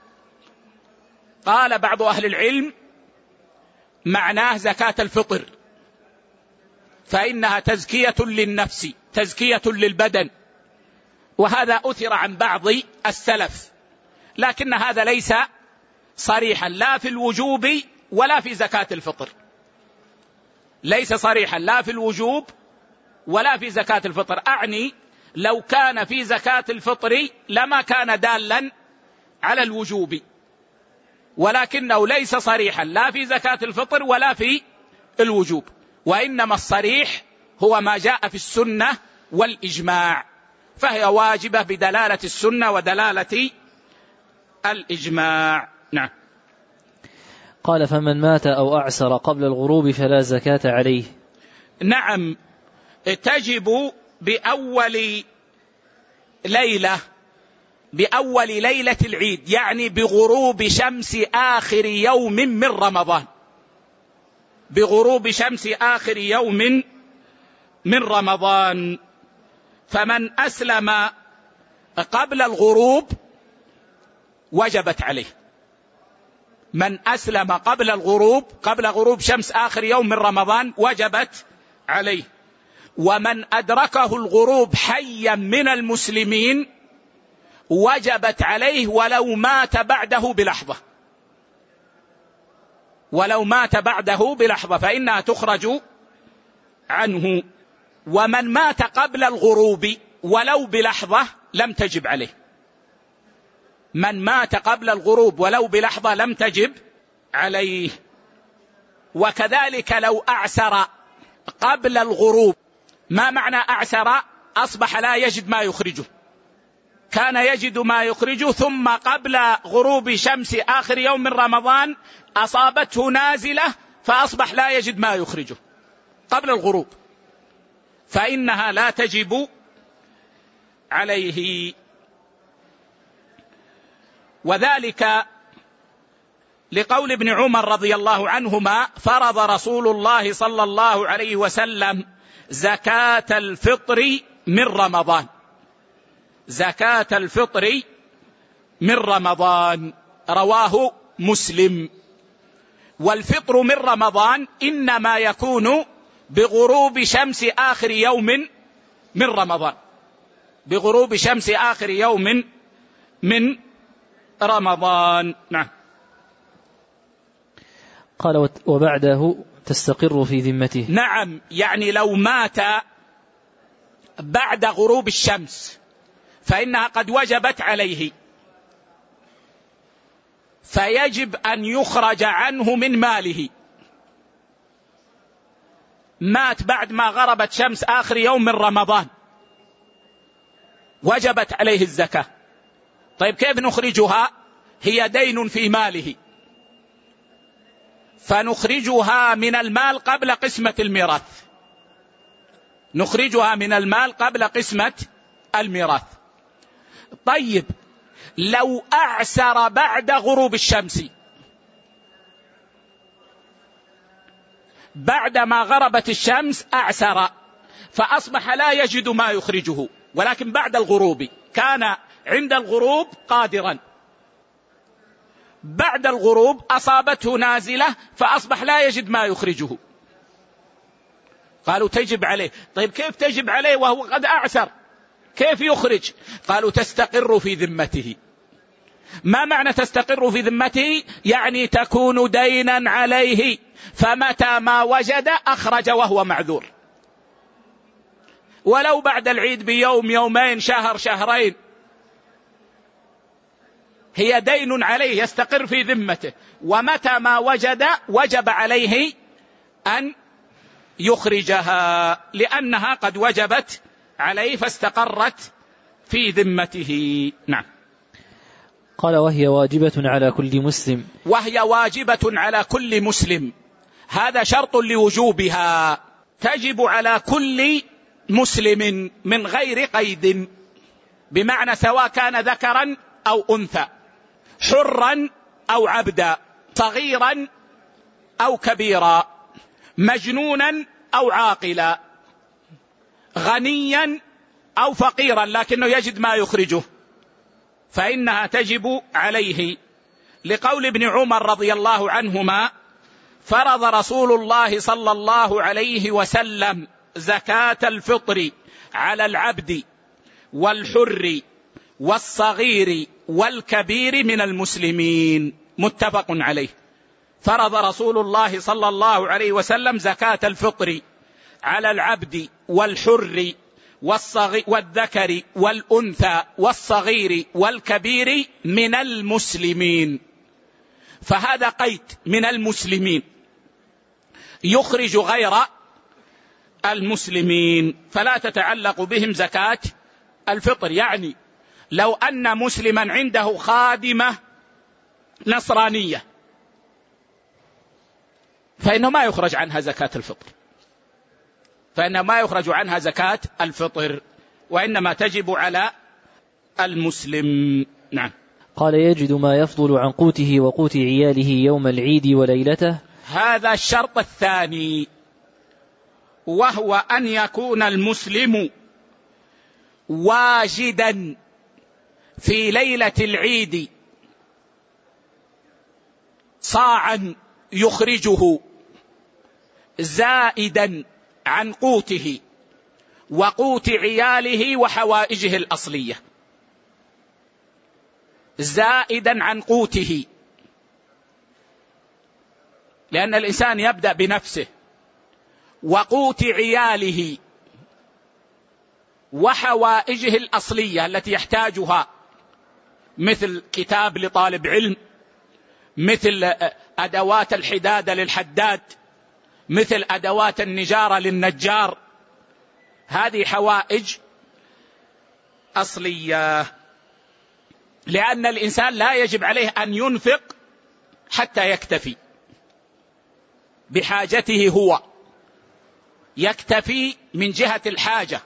قال بعض أهل العلم معناه زكاة الفطر، فإنها تزكية للنفس تزكية للبدن، وهذا أثر عن بعض السلف، لكن هذا ليس صريحا لا في الوجوب ولا في زكاة الفطر، ليس صريحا لا في الوجوب ولا في زكاة الفطر. أعني لو كان في زكاة الفطر لما كان دالا على الوجوب، ولكنه ليس صريحا لا في زكاة الفطر ولا في الوجوب، وإنما الصريح هو ما جاء في السنة والإجماع، فهي واجبة بدلالة السنة ودلالة الإجماع. نعم. قال فمن مات أو أعسر قبل الغروب فلا زكاة عليه. نعم، تجب بأول ليلة بأول ليلة العيد، يعني بغروب شمس آخر يوم من رمضان، بغروب شمس آخر يوم من رمضان. فمن أسلم قبل الغروب وجبت عليه، من أسلم قبل الغروب قبل غروب شمس آخر يوم من رمضان وجبت عليه. ومن أدركه الغروب حيا من المسلمين وجبت عليه ولو مات بعده بلحظة، ولو مات بعده بلحظة فإنها تخرج عنه. ومن مات قبل الغروب ولو بلحظة لم تجب عليه، من مات قبل الغروب ولو بلحظة لم تجب عليه. وكذلك لو أعسر قبل الغروب، ما معنى أعسر؟ أصبح لا يجد ما يخرجه، كان يجد ما يخرجه ثم قبل غروب شمس آخر يوم من رمضان أصابته نازلة فأصبح لا يجد ما يخرجه قبل الغروب، فإنها لا تجب عليه. وذلك لقول ابن عمر رضي الله عنهما فرض رسول الله صلى الله عليه وسلم زكاة الفطر من رمضان، زكاة الفطر من رمضان، رواه مسلم. والفطر من رمضان إنما يكون بغروب شمس آخر يوم من رمضان، بغروب شمس آخر يوم من رمضان. نعم. قال وبعده تستقر في ذمته. نعم، يعني لو مات بعد غروب الشمس فإنها قد وجبت عليه، فيجب أن يخرج عنه من ماله. مات بعد ما غربت شمس آخر يوم من رمضان وجبت عليه الزكاة. طيب كيف نخرجها؟ هي دين في ماله، فنخرجها من المال قبل قسمة الميراث، نخرجها من المال قبل قسمة الميراث. طيب لو أعسر بعد غروب الشمس، بعدما غربت الشمس أعسر فأصبح لا يجد ما يخرجه، ولكن بعد الغروب كان عند الغروب قادرا، بعد الغروب أصابته نازلة فأصبح لا يجد ما يخرجه، قالوا تجب عليه. طيب كيف تجب عليه وهو قد أعسر؟ كيف يخرج؟ قالوا تستقر في ذمته. ما معنى تستقر في ذمته؟ يعني تكون دينا عليه، فمتى ما وجد أخرج وهو معذور، ولو بعد العيد بيوم يومين شهر شهرين، هي دين عليه يستقر في ذمته، ومتى ما وجد وجب عليه أن يخرجها لأنها قد وجبت عليه فاستقرت في ذمته. نعم. قال وهي واجبة على كل مسلم. وهي واجبة على كل مسلم، هذا شرط لوجوبها، تجب على كل مسلم من غير قيد، بمعنى سواء كان ذكرا أو أنثى، حرا أو عبدا، صغيرا أو كبيرا، مجنونا أو عاقلا، غنيا أو فقيرا لكنه يجد ما يخرجه، فإنها تجب عليه، لقول ابن عمر رضي الله عنهما: فرض رسول الله صلى الله عليه وسلم زكاة الفطر على العبد والحر والصغير والكبير من المسلمين، متفق عليه. فرض رسول الله صلى الله عليه وسلم زكاة الفطر على العبد والحر والذكر والأنثى والصغير والكبير من المسلمين، فهذا قيد من المسلمين يخرج غير المسلمين، فلا تتعلق بهم زكاة الفطر. يعني لو أن مسلما عنده خادمة نصرانية فإنه ما يخرج عنها زكاة الفطر، فإنه ما يخرج عنها زكاة الفطر، وإنما تجب على المسلم. نعم. قال: يجد ما يفضل عن قوته وقوت عياله يوم العيد وليلته. هذا الشرط الثاني، وهو أن يكون المسلم واجدا في ليلة العيد صاعا يخرجه زائدا عن قوته وقوت عياله وحوائجه الأصلية، زائدا عن قوته، لأن الإنسان يبدأ بنفسه، وقوت عياله وحوائجه الأصلية التي يحتاجها، مثل كتاب لطالب علم، مثل أدوات الحدادة للحداد، مثل أدوات النجارة للنجار، هذه حوائج أصلية، لأن الإنسان لا يجب عليه أن ينفق حتى يكتفي بحاجته، هو يكتفي من جهة الحاجة،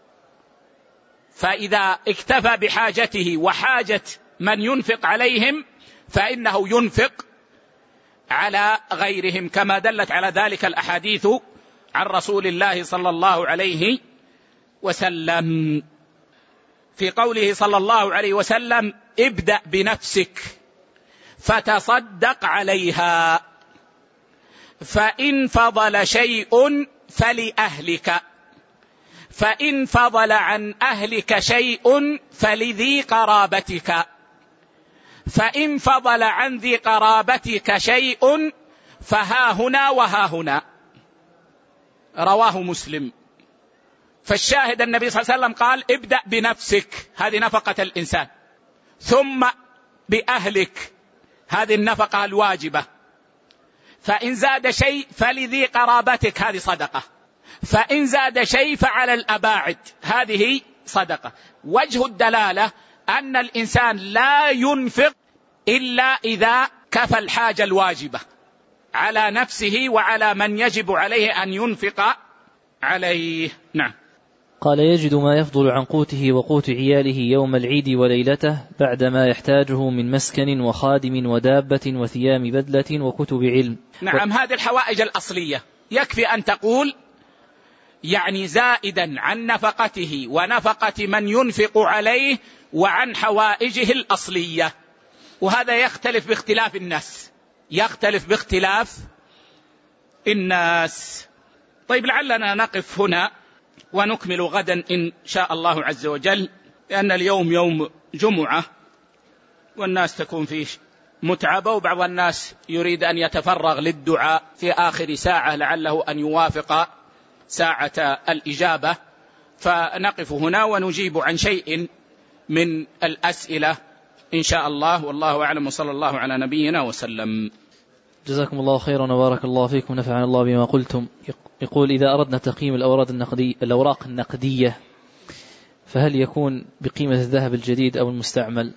فإذا اكتفى بحاجته وحاجة من ينفق عليهم فإنه ينفق على غيرهم، كما دلت على ذلك الأحاديث عن رسول الله صلى الله عليه وسلم، في قوله صلى الله عليه وسلم: ابدأ بنفسك فتصدق عليها، فإن فضل شيء فلأهلك، فإن فضل عن أهلك شيء فلذي قرابتك، فإن فضل عن ذي قرابتك شيء فها هنا وها هنا. رواه مسلم. فالشاهد النبي صلى الله عليه وسلم قال: ابدأ بنفسك، هذه نفقة الإنسان، ثم بأهلك، هذه النفقة الواجبة، فإن زاد شيء فلذي قرابتك، هذه صدقة، فإن زاد شيء فعلى الأباعد، هذه صدقة. وجه الدلالة أن الإنسان لا ينفق إلا إذا كفى الحاجة الواجبة على نفسه وعلى من يجب عليه أن ينفق عليه. نعم. قال: يجد ما يفضل عن قوته وقوت عياله يوم العيد وليلته بعدما يحتاجه من مسكن وخادم ودابة وثياب بدلة وكتب علم. نعم. و... هذه الحوائج الأصلية يكفي أن تقول يعني زائدا عن نفقته ونفقة من ينفق عليه وعن حوائجه الأصلية، وهذا يختلف باختلاف الناس، يختلف باختلاف الناس. طيب، لعلنا نقف هنا ونكمل غدا إن شاء الله عز وجل، لأن اليوم يوم جمعة والناس تكون فيه متعبة، وبعض الناس يريد أن يتفرغ للدعاء في آخر ساعة لعله أن يوافق ساعة الإجابة، فنقف هنا ونجيب عن شيء من الأسئلة إن شاء الله، والله أعلم، وصلى الله على نبينا وسلم. جزاكم الله خيرا وبارك الله فيكم، نفعنا الله بما قلتم. يقول: إذا أردنا تقييم الأوراق النقدية, الأوراق النقدية فهل يكون بقيمة الذهب الجديد أو المستعمل؟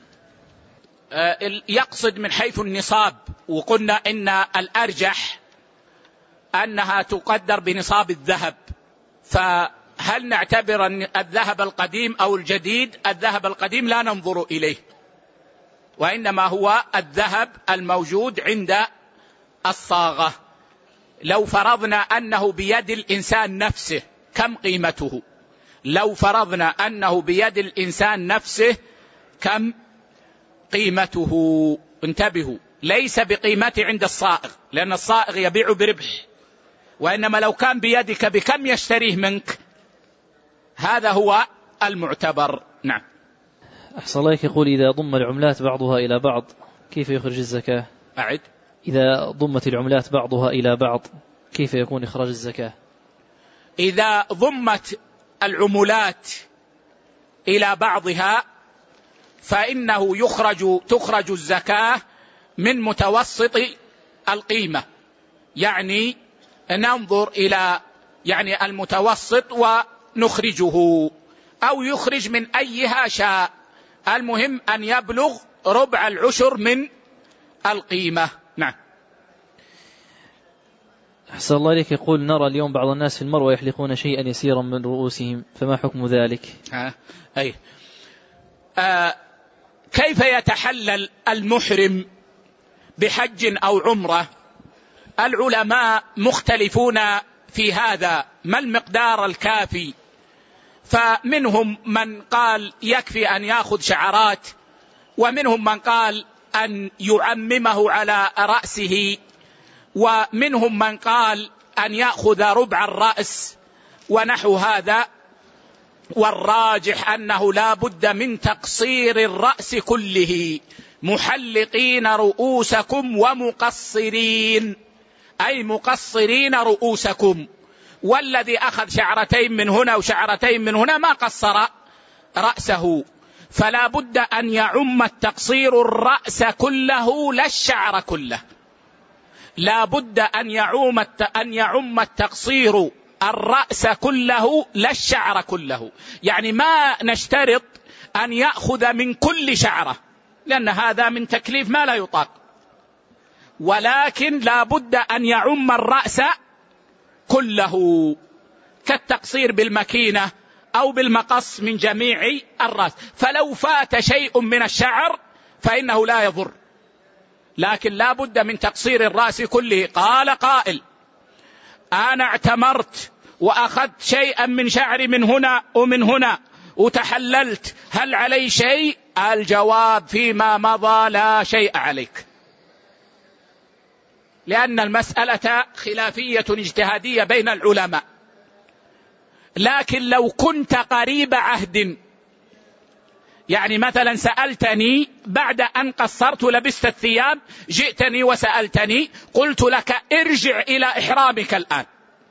يقصد من حيث النصاب، وقلنا إن الأرجح أنها تقدر بنصاب الذهب، فهل نعتبر أن الذهب القديم أو الجديد؟ الذهب القديم لا ننظر إليه، وإنما هو الذهب الموجود عند الصاغة. لو فرضنا أنه بيد الإنسان نفسه كم قيمته؟ لو فرضنا أنه بيد الإنسان نفسه كم قيمته؟ انتبهوا، ليس بقيمته عند الصائغ، لأن الصائغ يبيع بربح، وإنما لو كان بيدك بكم يشتريه منك؟ هذا هو المعتبر. نعم. أحسن الله إليك. يقول إذا ضم العملات بعضها إلى بعض كيف يخرج الزكاة؟ أعد. إذا ضمت العملات بعضها إلى بعض كيف يكون إخراج الزكاة؟ إذا ضمت العملات إلى بعضها فإنه يخرج تخرج الزكاة من متوسط القيمة، يعني ننظر إلى يعني المتوسط ونخرجه، أو يخرج من أيها شاء، المهم أن يبلغ ربع العشر من القيمة. نعم. أحسن الله إليك. يقول نرى اليوم بعض الناس في المروة يحلقون شيئا يسيرا من رؤوسهم، فما حكم ذلك؟ آه. أي. آه. كيف يتحلل المحرم بحج أو عمرة؟ العلماء مختلفون في هذا، ما المقدار الكافي؟ فمنهم من قال يكفي أن يأخذ شعرات، ومنهم من قال أن يعممه على رأسه، ومنهم من قال أن يأخذ ربع الرأس ونحو هذا. والراجح أنه لا بد من تقصير الرأس كله، محلقين رؤوسكم ومقصرين، أي مقصرين رؤوسكم. والذي أخذ شعرتين من هنا وشعرتين من هنا ما قصر رأسه، فلا بد أن يعم التقصير الرأس كله لا الشعر كله، لا بد أن يعم أن يعم التقصير الرأس كله لا الشعر كله. يعني ما نشترط أن يأخذ من كل شعرة، لأن هذا من تكليف ما لا يطاق، ولكن لا بد أن يعم الرأس كله، كالتقصير بالمكينة أو بالمقص من جميع الرأس. فلو فات شيء من الشعر فإنه لا يضر، لكن لا بد من تقصير الرأس كله. قال قائل: أنا اعتمرت وأخذت شيئا من شعري من هنا ومن هنا وتحللت، هل علي شيء؟ الجواب: فيما مضى لا شيء عليك، لأن المسألة خلافية اجتهادية بين العلماء. لكن لو كنت قريب عهد، يعني مثلا سألتني بعد أن قصرت لبست الثياب، جئتني وسألتني، قلت لك ارجع إلى إحرامك الآن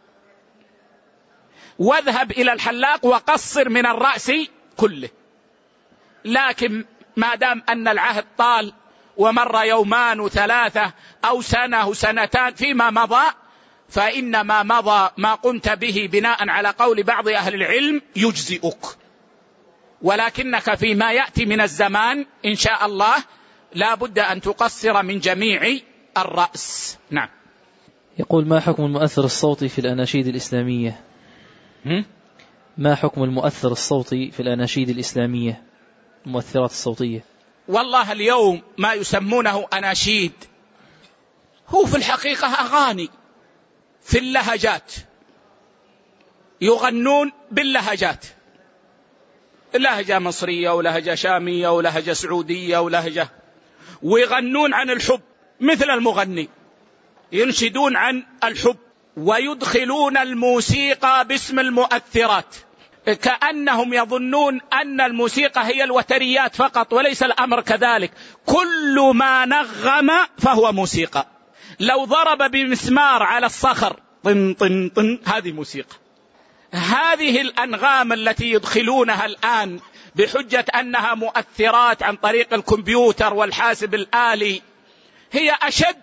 واذهب إلى الحلاق وقصر من الرأس كله. لكن ما دام أن العهد طال ومر يومان وثلاثة أو سنة وسنتان فيما مضى، فإن ما مضى ما قمت به بناء على قول بعض أهل العلم يجزئك، ولكنك فيما يأتي من الزمان إن شاء الله لا بد أن تقصر من جميع الرأس. نعم. يقول: ما حكم المؤثر الصوتي في الأناشيد الإسلامية؟ ما حكم المؤثر الصوتي في الأناشيد الإسلامية، المؤثرات الصوتية؟ والله اليوم ما يسمونه أناشيد هو في الحقيقة أغاني في اللهجات، يغنون باللهجات، لهجة مصرية ولهجة شامية ولهجة سعودية ولهجة، ويغنون عن الحب مثل المغني، ينشدون عن الحب، ويدخلون الموسيقى باسم المؤثرات، كأنهم يظنون أن الموسيقى هي الوتريات فقط، وليس الأمر كذلك. كل ما نغم فهو موسيقى. لو ضرب بمسمار على الصخر طن طن طن هذه موسيقى. هذه الأنغام التي يدخلونها الآن بحجة أنها مؤثرات عن طريق الكمبيوتر والحاسب الآلي هي أشد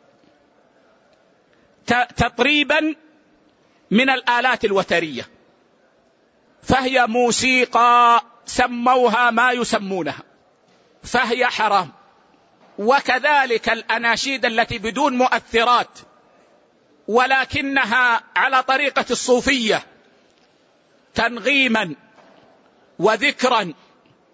تطريبا من الآلات الوترية، فهي موسيقى سموها ما يسمونها، فهي حرام. وكذلك الأناشيد التي بدون مؤثرات ولكنها على طريقة الصوفية تنغيما وذكرا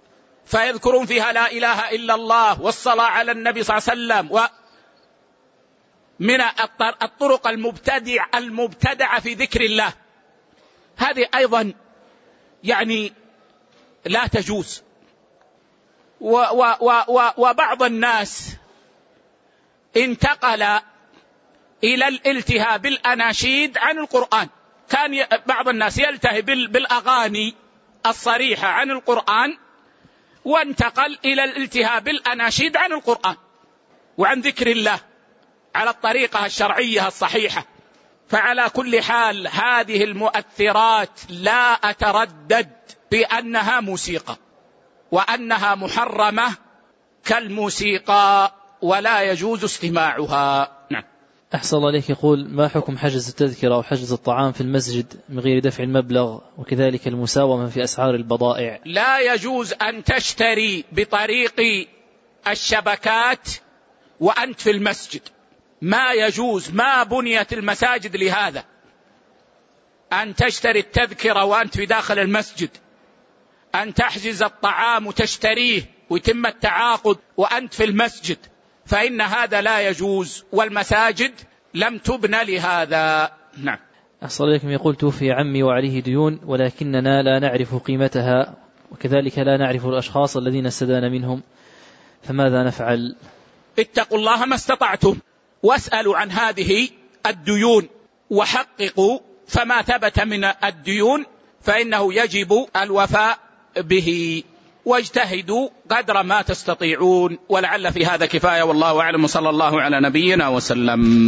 فيذكرون فيها لا إله إلا الله والصلاة على النبي صلى الله عليه وسلم، ومن الطرق المبتدع المبتدعة في ذكر الله، هذه أيضا يعني لا تجوز. و و و وبعض الناس انتقل إلى الالتهاء بالأناشيد عن القرآن. كان بعض الناس يلتهي بالأغاني الصريحة عن القرآن، وانتقل إلى الالتهاء بالأناشيد عن القرآن وعن ذكر الله على الطريقة الشرعية الصحيحة. فعلى كل حال هذه المؤثرات لا أتردد بأنها موسيقى وأنها محرمة كالموسيقى ولا يجوز استماعها. نعم. أحسن الله عليك. يقول: ما حكم حجز التذكرة أو حجز الطعام في المسجد من غير دفع المبلغ، وكذلك المساومة في أسعار البضائع؟ لا يجوز أن تشتري بطريق الشبكات وأنت في المسجد، ما يجوز، ما بنيت المساجد لهذا، أن تشتري التذكرة وأنت في داخل المسجد، أن تحجز الطعام وتشتريه ويتم التعاقد وأنت في المسجد، فإن هذا لا يجوز، والمساجد لم تبنى لهذا. نعم. أحسن عليكم. يقول: توفي عمي وعليه ديون ولكننا لا نعرف قيمتها، وكذلك لا نعرف الأشخاص الذين استدان منهم، فماذا نفعل؟ اتقوا الله ما استطعتم واسألوا عن هذه الديون وحققوا، فما ثبت من الديون فإنه يجب الوفاء به، واجتهدوا قدر ما تستطيعون، ولعل في هذا كفاية، والله أعلم، صلى الله على نبينا وسلم.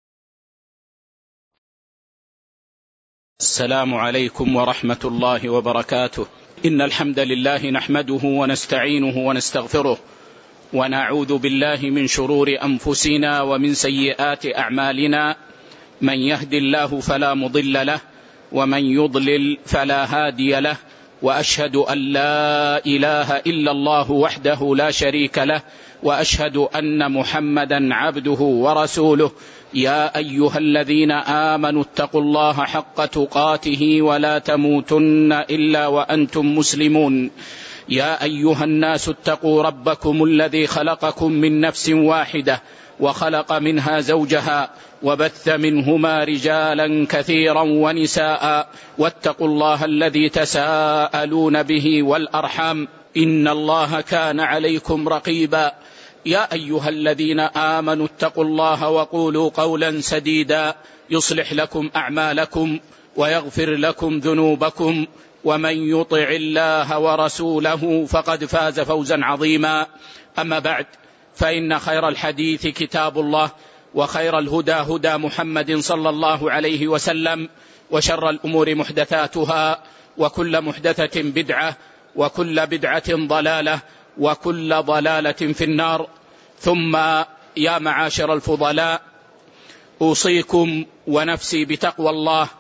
السلام عليكم ورحمة الله وبركاته. إن الحمد لله نحمده ونستعينه ونستغفره، ونعوذ بالله من شرور أنفسنا ومن سيئات أعمالنا، من يهد الله فلا مضل له ومن يضلل فلا هادي له، وأشهد أن لا إله إلا الله وحده لا شريك له، وأشهد أن محمدا عبده ورسوله. يا أيها الذين آمنوا اتقوا الله حق تقاته ولا تموتن إلا وأنتم مسلمون. يا أيها الناس اتقوا ربكم الذي خلقكم من نفس واحدة وخلق منها زوجها وبث منهما رجالا كثيرا ونساء، واتقوا الله الذي تساءلون به والأرحام، إن الله كان عليكم رقيبا. يا أيها الذين آمنوا اتقوا الله وقولوا قولا سديدا يصلح لكم أعمالكم ويغفر لكم ذنوبكم، ومن يطع الله ورسوله فقد فاز فوزا عظيما. أما بعد، فإن خير الحديث كتاب الله، وخير الهدى هدى محمد صلى الله عليه وسلم، وشر الأمور محدثاتها، وكل محدثة بدعة، وكل بدعة ضلالة، وكل ضلالة في النار. ثم يا معاشر الفضلاء، أوصيكم ونفسي بتقوى الله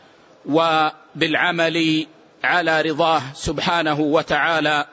وبالعمل على رضاه سبحانه وتعالى،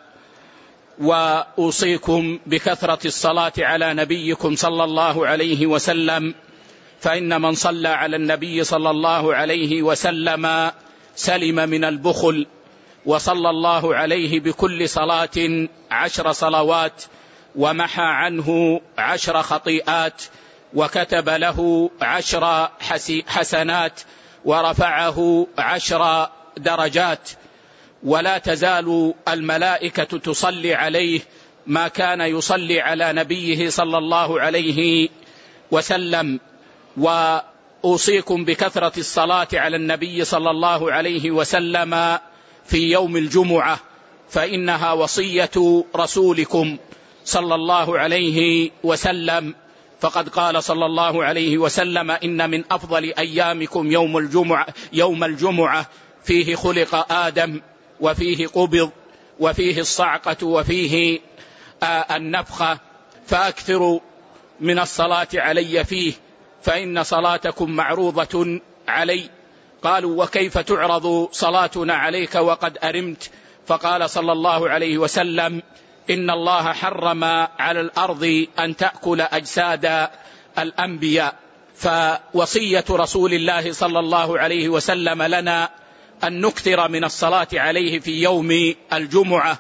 وأوصيكم بكثرة الصلاة على نبيكم صلى الله عليه وسلم، فإن من صلى على النبي صلى الله عليه وسلم سلم من البخل، وصلى الله عليه بكل صلاة عشر صلوات، ومحى عنه عشر خطيئات، وكتب له عشر حسنات، ورفعه عشر درجات، ولا تزال الملائكة تصلي عليه ما كان يصلي على نبيه صلى الله عليه وسلم. وأوصيكم بكثرة الصلاة على النبي صلى الله عليه وسلم في يوم الجمعة، فإنها وصية رسولكم صلى الله عليه وسلم، فقد قال صلى الله عليه وسلم: إن من أفضل أيامكم يوم الجمعة، يوم الجمعة فيه خلق آدم، وفيه قبض، وفيه الصعقة، وفيه آه النفخة، فأكثروا من الصلاة علي فيه، فإن صلاتكم معروضة علي. قالوا: وكيف تعرض صلاتنا عليك وقد أرمت؟ فقال صلى الله عليه وسلم: إن الله حرم على الأرض أن تأكل أجساد الأنبياء. فوصية رسول الله صلى الله عليه وسلم لنا أن نكثر من الصلاة عليه في يوم الجمعة،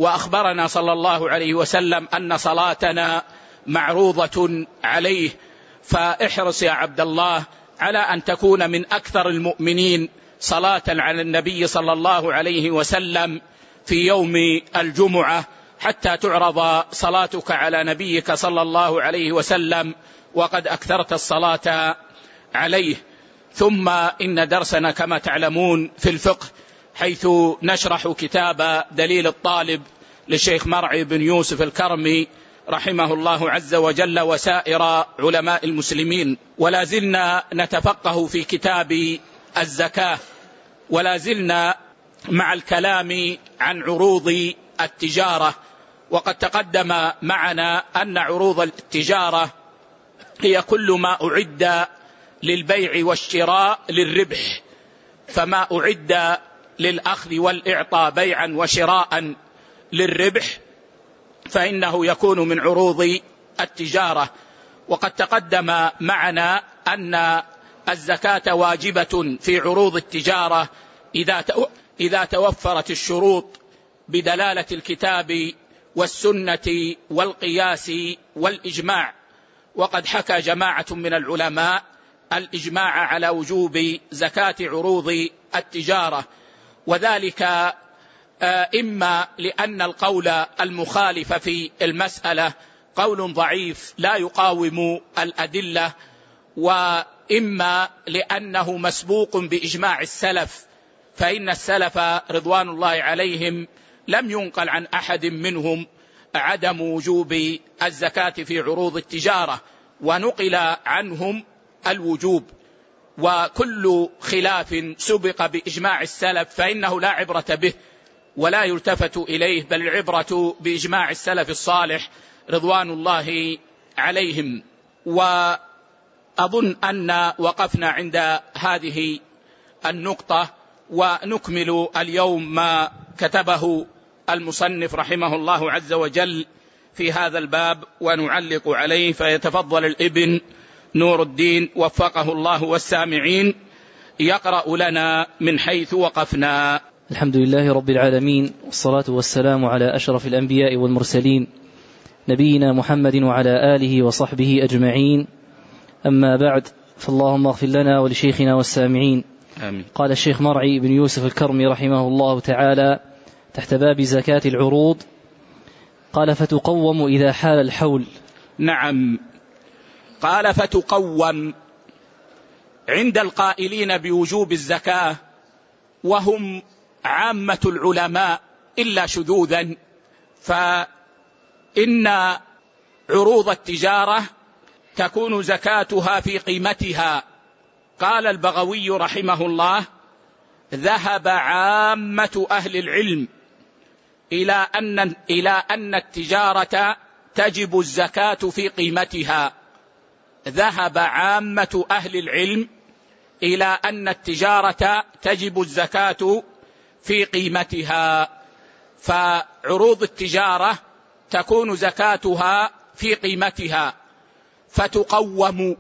وأخبرنا صلى الله عليه وسلم أن صلاتنا معروضة عليه. فاحرص يا عبد الله على أن تكون من أكثر المؤمنين صلاة على النبي صلى الله عليه وسلم في يوم الجمعة، حتى تعرض صلاتك على نبيك صلى الله عليه وسلم وقد أكثرت الصلاة عليه. ثم إن درسنا كما تعلمون في الفقه، حيث نشرح كتاب دليل الطالب للشيخ مرعي بن يوسف الكرمي رحمه الله عز وجل وسائر علماء المسلمين، ولا زلنا نتفقه في كتاب الزكاة، ولا زلنا مع الكلام عن عروض التجارة. وقد تقدم معنا أن عروض التجارة هي كل ما أعد للبيع والشراء للربح، فما أعد للأخذ والإعطاء بيعا وشراء للربح فإنه يكون من عروض التجارة. وقد تقدم معنا أن الزكاة واجبة في عروض التجارة إذا توفرت الشروط بدلالة الكتاب والسنة والقياس والإجماع. وقد حكى جماعة من العلماء الإجماع على وجوب زكاة عروض التجارة، وذلك إما لأن القول المخالف في المسألة قول ضعيف لا يقاوم الأدلة، وإما لأنه مسبوق بإجماع السلف، فإن السلف رضوان الله عليهم لم ينقل عن أحد منهم عدم وجوب الزكاة في عروض التجارة، ونقل عنهم الوجوب. وكل خلاف سبق بإجماع السلف فإنه لا عبرة به ولا يلتفت إليه، بل العبرة بإجماع السلف الصالح رضوان الله عليهم. وأظن أن وقفنا عند هذه النقطة، ونكمل اليوم ما كتبه المصنف رحمه الله عز وجل في هذا الباب ونعلق عليه. فيتفضل الابن نور الدين وفقه الله والسامعين يقرأ لنا من حيث وقفنا. الحمد لله رب العالمين، والصلاة والسلام على أشرف الأنبياء والمرسلين نبينا محمد وعلى آله وصحبه أجمعين، أما بعد، فاللهم اغفر لنا ولشيخنا والسامعين. آمين. قال الشيخ مرعي بن يوسف الكرمي رحمه الله تعالى تحت باب زكاة العروض، قال فتقوم إذا حال الحول. نعم، قال فتقوم عند القائلين بوجوب الزكاة، وهم عامة العلماء إلا شذوذا، فإن عروض التجارة تكون زكاتها في قيمتها. قال البغوي رحمه الله: ذهب عامة أهل العلم إلى أن إلى أن التجارة تجب الزكاة في قيمتها. ذهب عامة أهل العلم إلى أن التجارة تجب الزكاة في قيمتها، فعروض التجارة تكون زكاتها في قيمتها فتقوم.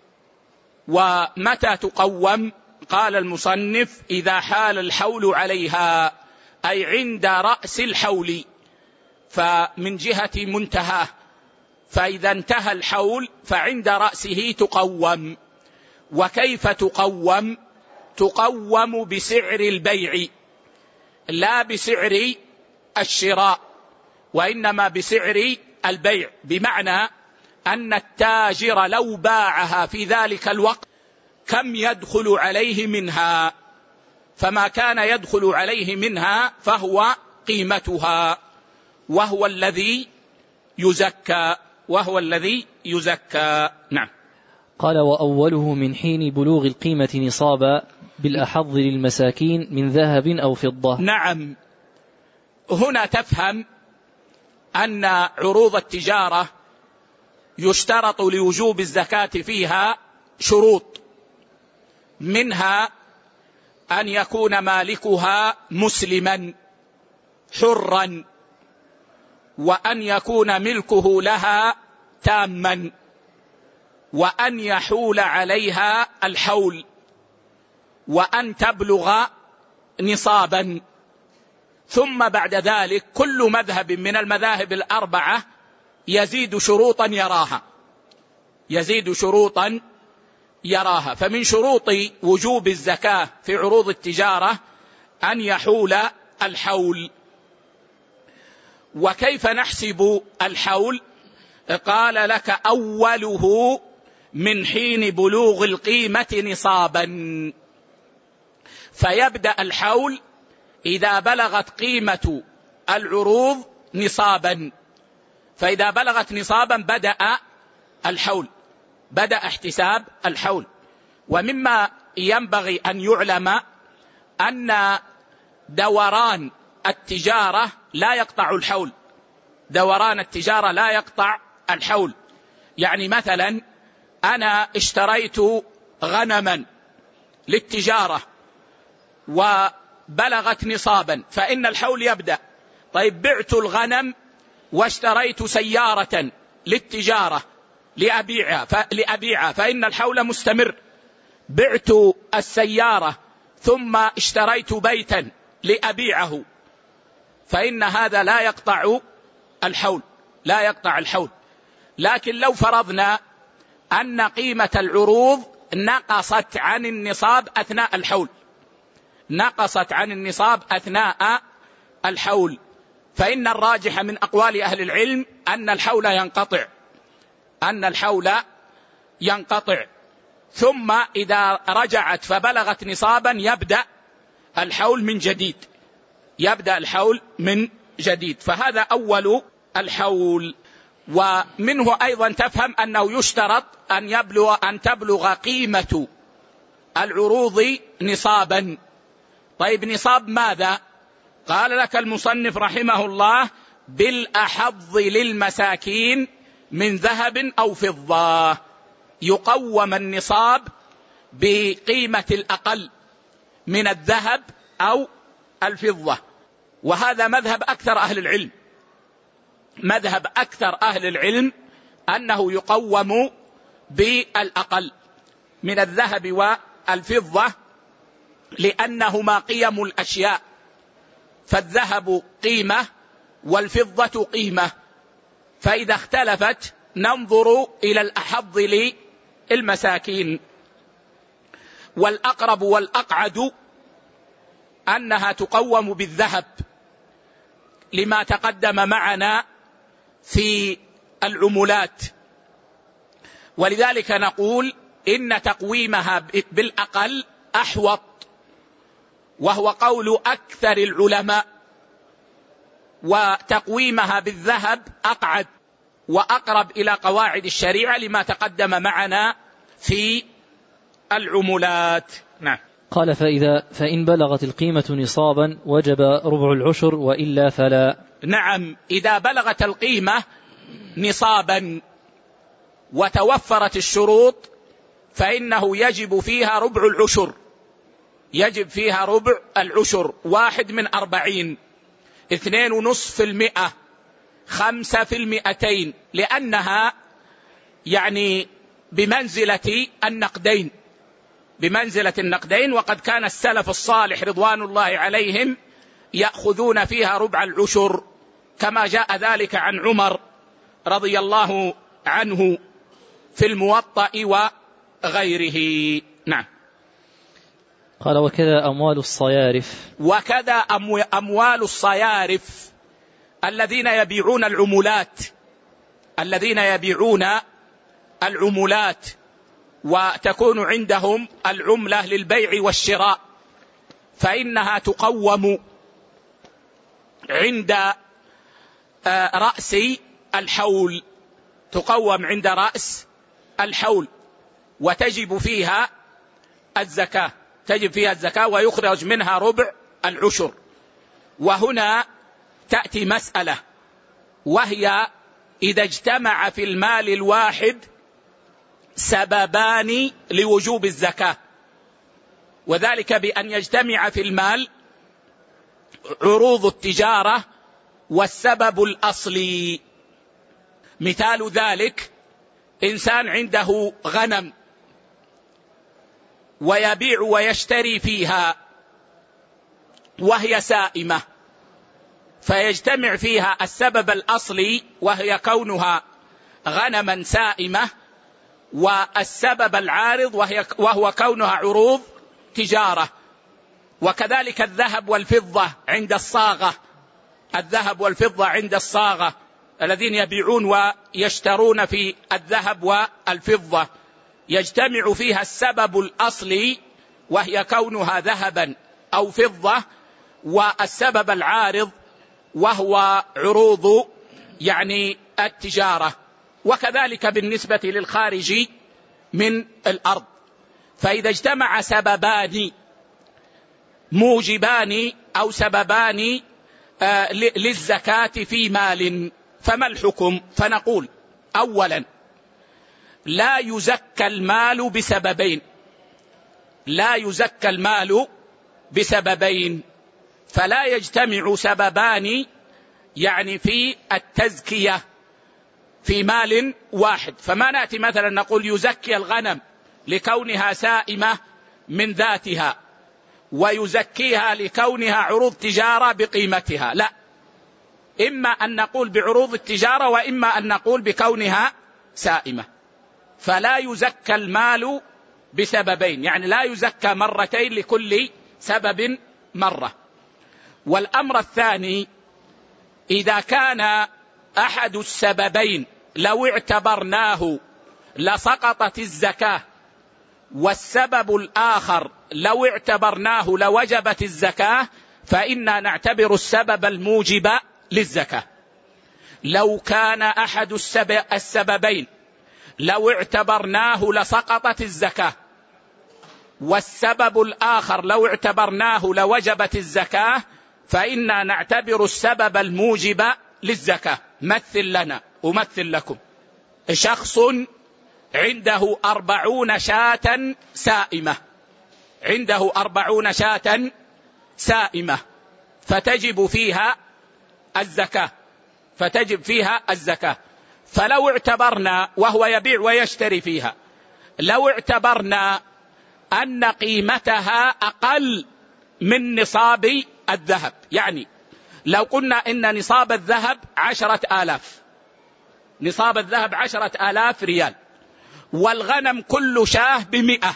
ومتى تقوم؟ قال المصنف: إذا حال الحول عليها، أي عند رأس الحول، فمن جهة منتهى، فإذا انتهى الحول فعند رأسه تقوم. وكيف تقوم؟ تقوم بسعر البيع لا بسعر الشراء، وإنما بسعر البيع، بمعنى أن التاجر لو باعها في ذلك الوقت كم يدخل عليه منها، فما كان يدخل عليه منها فهو قيمتها، وهو الذي يزكى وهو الذي يزكى. نعم. قال: وأوله من حين بلوغ القيمة نصابا، بالأحظ للمساكين من ذهب أو فضة. نعم، هنا تفهم أن عروض التجارة يشترط لوجوب الزكاة فيها شروط، منها أن يكون مالكها مسلما حرا، وأن يكون ملكه لها تاما، وأن يحول عليها الحول، وأن تبلغ نصابا. ثم بعد ذلك كل مذهب من المذاهب الأربعة يزيد شروطا يراها يزيد شروطا يراها فمن شروط وجوب الزكاة في عروض التجارة أن يحول الحول. وكيف نحسب الحول؟ قال لك أوله من حين بلوغ القيمة نصابا، فيبدأ الحول إذا بلغت قيمة العروض نصابا، فإذا بلغت نصابا بدأ الحول، بدأ احتساب الحول. ومما ينبغي أن يعلم أن دوران التجارة لا يقطع الحول، دوران التجارة لا يقطع الحول. يعني مثلا أنا اشتريت غنما للتجارة وبلغت نصابا فإن الحول يبدأ. طيب بعت الغنم واشتريت سيارة للتجارة لأبيعها, لأبيعها فإن الحول مستمر. بعت السيارة ثم اشتريت بيتا لأبيعه فإن هذا لا يقطع الحول، لا يقطع الحول. لكن لو فرضنا أن قيمة العروض نقصت عن النصاب أثناء الحول، نقصت عن النصاب أثناء الحول، فإن الراجح من أقوال أهل العلم أن الحول ينقطع، أن الحول ينقطع. ثم إذا رجعت فبلغت نصابا يبدأ الحول من جديد، يبدأ الحول من جديد. فهذا أول الحول. ومنه أيضا تفهم أنه يشترط أن يبلغ أن تبلغ قيمة العروض نصابا. طيب نصاب ماذا؟ قال لك المصنف رحمه الله: بالأحظ للمساكين من ذهب أو فضة. يقوم النصاب بقيمة الأقل من الذهب أو الفضة، وهذا مذهب أكثر أهل العلم، مذهب أكثر أهل العلم أنه يقوم بالأقل من الذهب والفضة، لأنهما قيم الأشياء، فالذهب قيمة والفضة قيمة، فإذا اختلفت ننظر إلى الأحظ للمساكين. والأقرب والأقعد أنها تقوم بالذهب لما تقدم معنا في العملات، ولذلك نقول إن تقويمها بالأقل أحوط، وهو قول أكثر العلماء، وتقويمها بالذهب أقعد وأقرب إلى قواعد الشريعة لما تقدم معنا في العملات. نعم. قال: فإذا فإن بلغت القيمة نصابا وجب ربع العشر وإلا فلا. نعم، إذا بلغت القيمة نصابا وتوفرت الشروط فإنه يجب فيها ربع العشر، يجب فيها ربع العشر، واحد من أربعين، اثنين ونصف في المئة، خمسة في المئتين، لأنها يعني بمنزلة النقدين، بمنزلة النقدين. وقد كان السلف الصالح رضوان الله عليهم يأخذون فيها ربع العشر، كما جاء ذلك عن عمر رضي الله عنه في الموطأ وغيره. نعم. قال: وكذا أموال الصيارف. وكذا أموال الصيارف الذين يبيعون العملات، الذين يبيعون العملات وتكون عندهم العملة للبيع والشراء، فإنها تقوم عند رأس الحول، تقوم عند رأس الحول، وتجب فيها الزكاة، تجب فيها الزكاة ويخرج منها ربع العشر. وهنا تأتي مسألة، وهي إذا اجتمع في المال الواحد سببان لوجوب الزكاة، وذلك بأن يجتمع في المال عروض التجارة والسبب الأصلي. مثال ذلك: إنسان عنده غنم ويبيع ويشتري فيها وهي سائمة، فيجتمع فيها السبب الأصلي وهي كونها غنما سائمة، والسبب العارض وهي وهو كونها عروض تجارة. وكذلك الذهب والفضة عند الصاغة، الذهب والفضة عند الصاغة الذين يبيعون ويشترون في الذهب والفضة يجتمع فيها السبب الأصلي وهي كونها ذهبا أو فضة، والسبب العارض وهو عروض يعني التجارة. وكذلك بالنسبة للخارج من الأرض. فإذا اجتمع سببان موجبان أو سببان آه للزكاة في مال فما الحكم؟ فنقول أولا لا يزكى المال بسببين، لا يزكى المال بسببين، فلا يجتمع سببان يعني في التزكية في مال واحد. فما نأتي مثلا نقول يزكي الغنم لكونها سائمة من ذاتها ويزكيها لكونها عروض تجارة بقيمتها، لا، إما أن نقول بعروض التجارة وإما أن نقول بكونها سائمة. فلا يزكى المال بسببين، يعني لا يزكى مرتين لكل سبب مرة. والأمر الثاني إذا كان أحد السببين لو اعتبرناه لسقطت الزكاة، والسبب الآخر لو اعتبرناه لوجبت الزكاة، فإنا نعتبر السبب الموجب للزكاة. لو كان أحد السببين لو اعتبرناه لسقطت الزكاة، والسبب الآخر لو اعتبرناه لوجبت الزكاة، فإنا نعتبر السبب الموجب للزكاة. مثل لنا أمثل لكم، شخص عنده أربعون شاة سائمة، عنده أربعون شاة سائمة فتجب فيها الزكاة، فتجب فيها الزكاة. فلو اعتبرنا وهو يبيع ويشتري فيها، لو اعتبرنا أن قيمتها أقل من نصاب الذهب، يعني لو قلنا إن نصاب الذهب عشرة آلاف، نصاب الذهب عشرة آلاف ريال، والغنم كل شاه بمئة،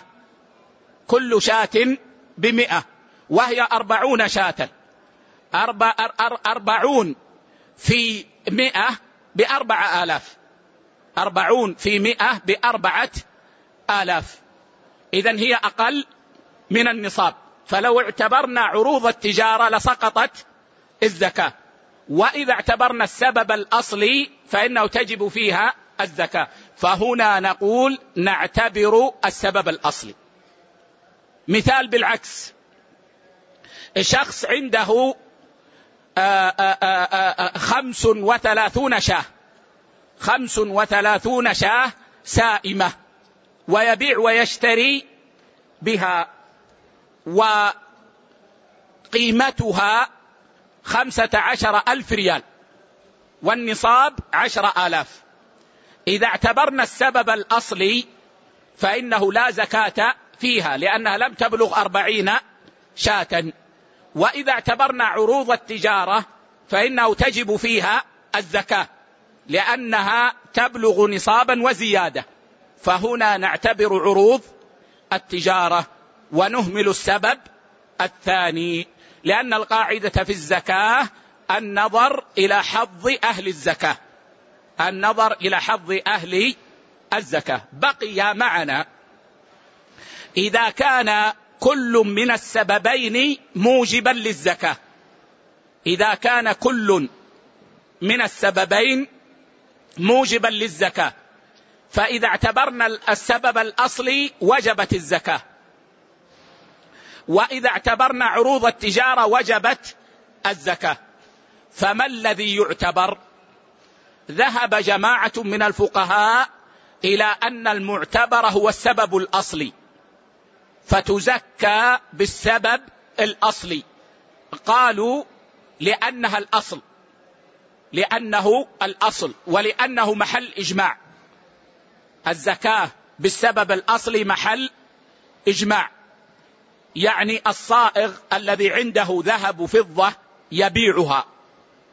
كل شاة بمئة، وهي أربعون شاة، أربع أربعون في مئة بأربع آلاف، أربعون في مئة بأربعة آلاف، إذن هي أقل من النصاب. فلو اعتبرنا عروض التجارة لسقطت الزكاة، وإذا اعتبرنا السبب الأصلي فإنه تجب فيها الزكاة. فهنا نقول نعتبر السبب الأصلي. مثال بالعكس، شخص عنده آآ آآ خمس وثلاثون شاه، خمس وثلاثون شاه سائمة ويبيع ويشتري بها، وقيمتها خمسة عشر ألف ريال والنصاب عشر آلاف. إذا اعتبرنا السبب الأصلي فإنه لا زكاة فيها لأنها لم تبلغ أربعين شاة. وإذا اعتبرنا عروض التجارة فإنه تجب فيها الزكاة لأنها تبلغ نصابا وزيادة. فهنا نعتبر عروض التجارة ونهمل السبب الثاني، لأن القاعدة في الزكاة النظر إلى حظ أهل الزكاة، النظر إلى حظ أهل الزكاة. بقي معنا إذا كان كل من السببين موجبا للزكاة، إذا كان كل من السببين موجبا للزكاة، فإذا اعتبرنا السبب الأصلي وجبت الزكاة، وإذا اعتبرنا عروض التجارة وجبت الزكاة. فما الذي يعتبر؟ ذهب جماعة من الفقهاء إلى أن المعتبر هو السبب الأصلي، فتزكى بالسبب الأصلي. قالوا لأنها الأصل، لأنه الأصل ولأنه محل إجماع. الزكاة بالسبب الأصلي محل إجماع، يعني الصائغ الذي عنده ذهب فضة يبيعها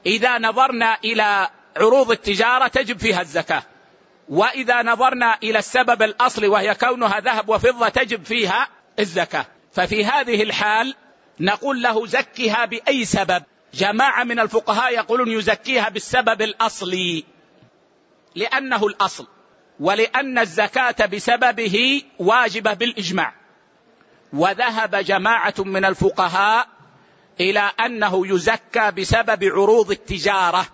إذا نظرنا إلى عروض التجارة تجب فيها الزكاة، وإذا نظرنا إلى السبب الأصلي وهي كونها ذهب وفضة تجب فيها الزكاة. ففي هذه الحال نقول له زكها بأي سبب. جماعة من الفقهاء يقولون يزكيها بالسبب الأصلي لأنه الأصل، ولأن الزكاة بسببه واجبة بالإجماع. وذهب جماعة من الفقهاء إلى أنه يزكى بسبب عروض التجارة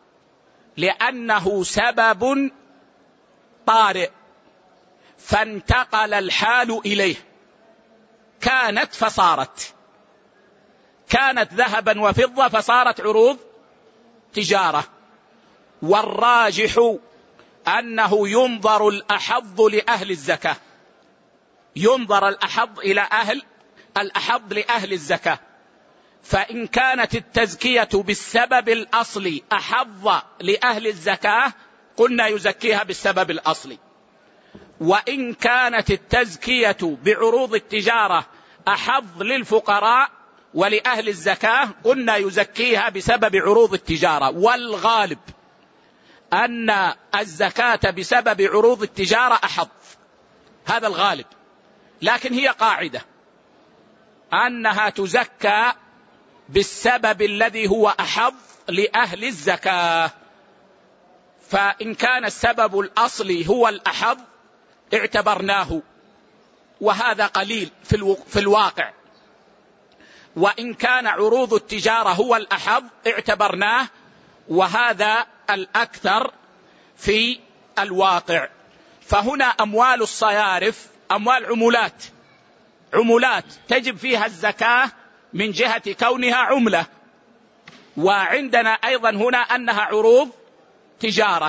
لأنه سبب طارئ فانتقل الحال إليه، كانت فصارت، كانت ذهبا وفضة فصارت عروض تجارة. والراجح أنه ينظر الأحظ لأهل الزكاة، ينظر الأحظ إلى أهل الأحظ لأهل الزكاة. فإن كانت التزكية بالسبب الأصلي أحظ لأهل الزكاة قلنا يزكيها بالسبب الأصلي، وإن كانت التزكية بعروض التجارة أحظ للفقراء ولأهل الزكاة قلنا يزكيها بسبب عروض التجارة. والغالب أن الزكاة بسبب عروض التجارة أحظ، هذا الغالب، لكن هي قاعدة أنها تزكى بالسبب الذي هو أحظ لأهل الزكاة. فإن كان السبب الأصلي هو الأحظ اعتبرناه، وهذا قليل في الواقع. وإن كان عروض التجارة هو الأحظ اعتبرناه، وهذا الأكثر في الواقع. فهنا أموال الصيارف أموال عمولات، عمولات تجب فيها الزكاة من جهة كونها عملة، وعندنا أيضا هنا أنها عروض تجارة،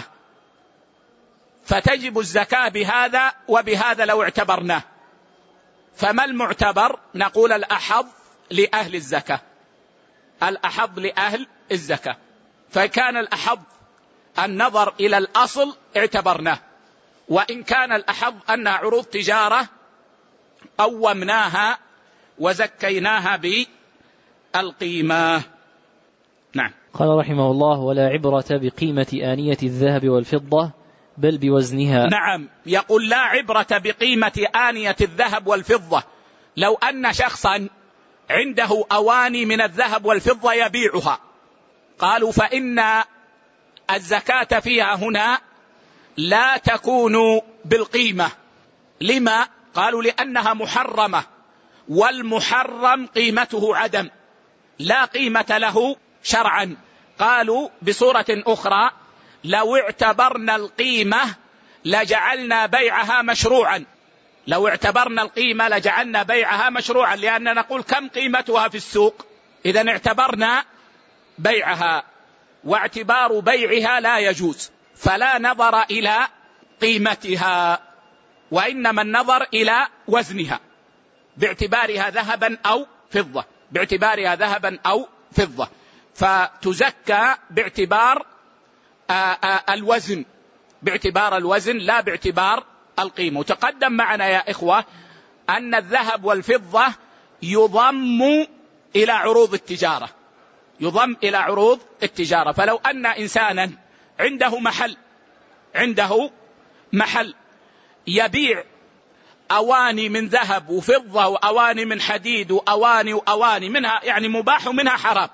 فتجب الزكاة بهذا وبهذا لو اعتبرناه. فما المعتبر؟ نقول الأحظ لأهل الزكاة، الأحظ لأهل الزكاة. فكان الأحظ النظر إلى الأصل اعتبرناه، وإن كان الأحظ أنها عروض تجارة قومناها وزكيناها بالقيمة. نعم. قال رحمه الله: ولا عبرة بقيمة آنية الذهب والفضة بل بوزنها. نعم، يقول لا عبرة بقيمة آنية الذهب والفضة. لو أن شخصا عنده أواني من الذهب والفضة يبيعها، قالوا فإن الزكاة فيها هنا لا تكون بالقيمة. لما؟ قالوا لأنها محرمة، والمحرم قيمته عدم، لا قيمة له شرعا. قالوا بصورة أخرى: لو اعتبرنا القيمة لجعلنا بيعها مشروعا، لو اعتبرنا القيمة لجعلنا بيعها مشروعا، لأننا نقول كم قيمتها في السوق، إذن اعتبرنا بيعها، واعتبار بيعها لا يجوز، فلا نظر إلى قيمتها، وإنما النظر إلى وزنها باعتبارها ذهبا أو فضة، باعتبارها ذهبا أو فضة، فتزكى باعتبار الوزن، باعتبار الوزن لا باعتبار القيمة. وتقدم معنا يا إخوة أن الذهب والفضة يضم إلى عروض التجارة، يضم إلى عروض التجارة. فلو أن إنسانا عنده محل، عنده محل يبيع أواني من ذهب وفضة وأواني من حديد وأواني وأواني منها، يعني مباح ومنها حرام،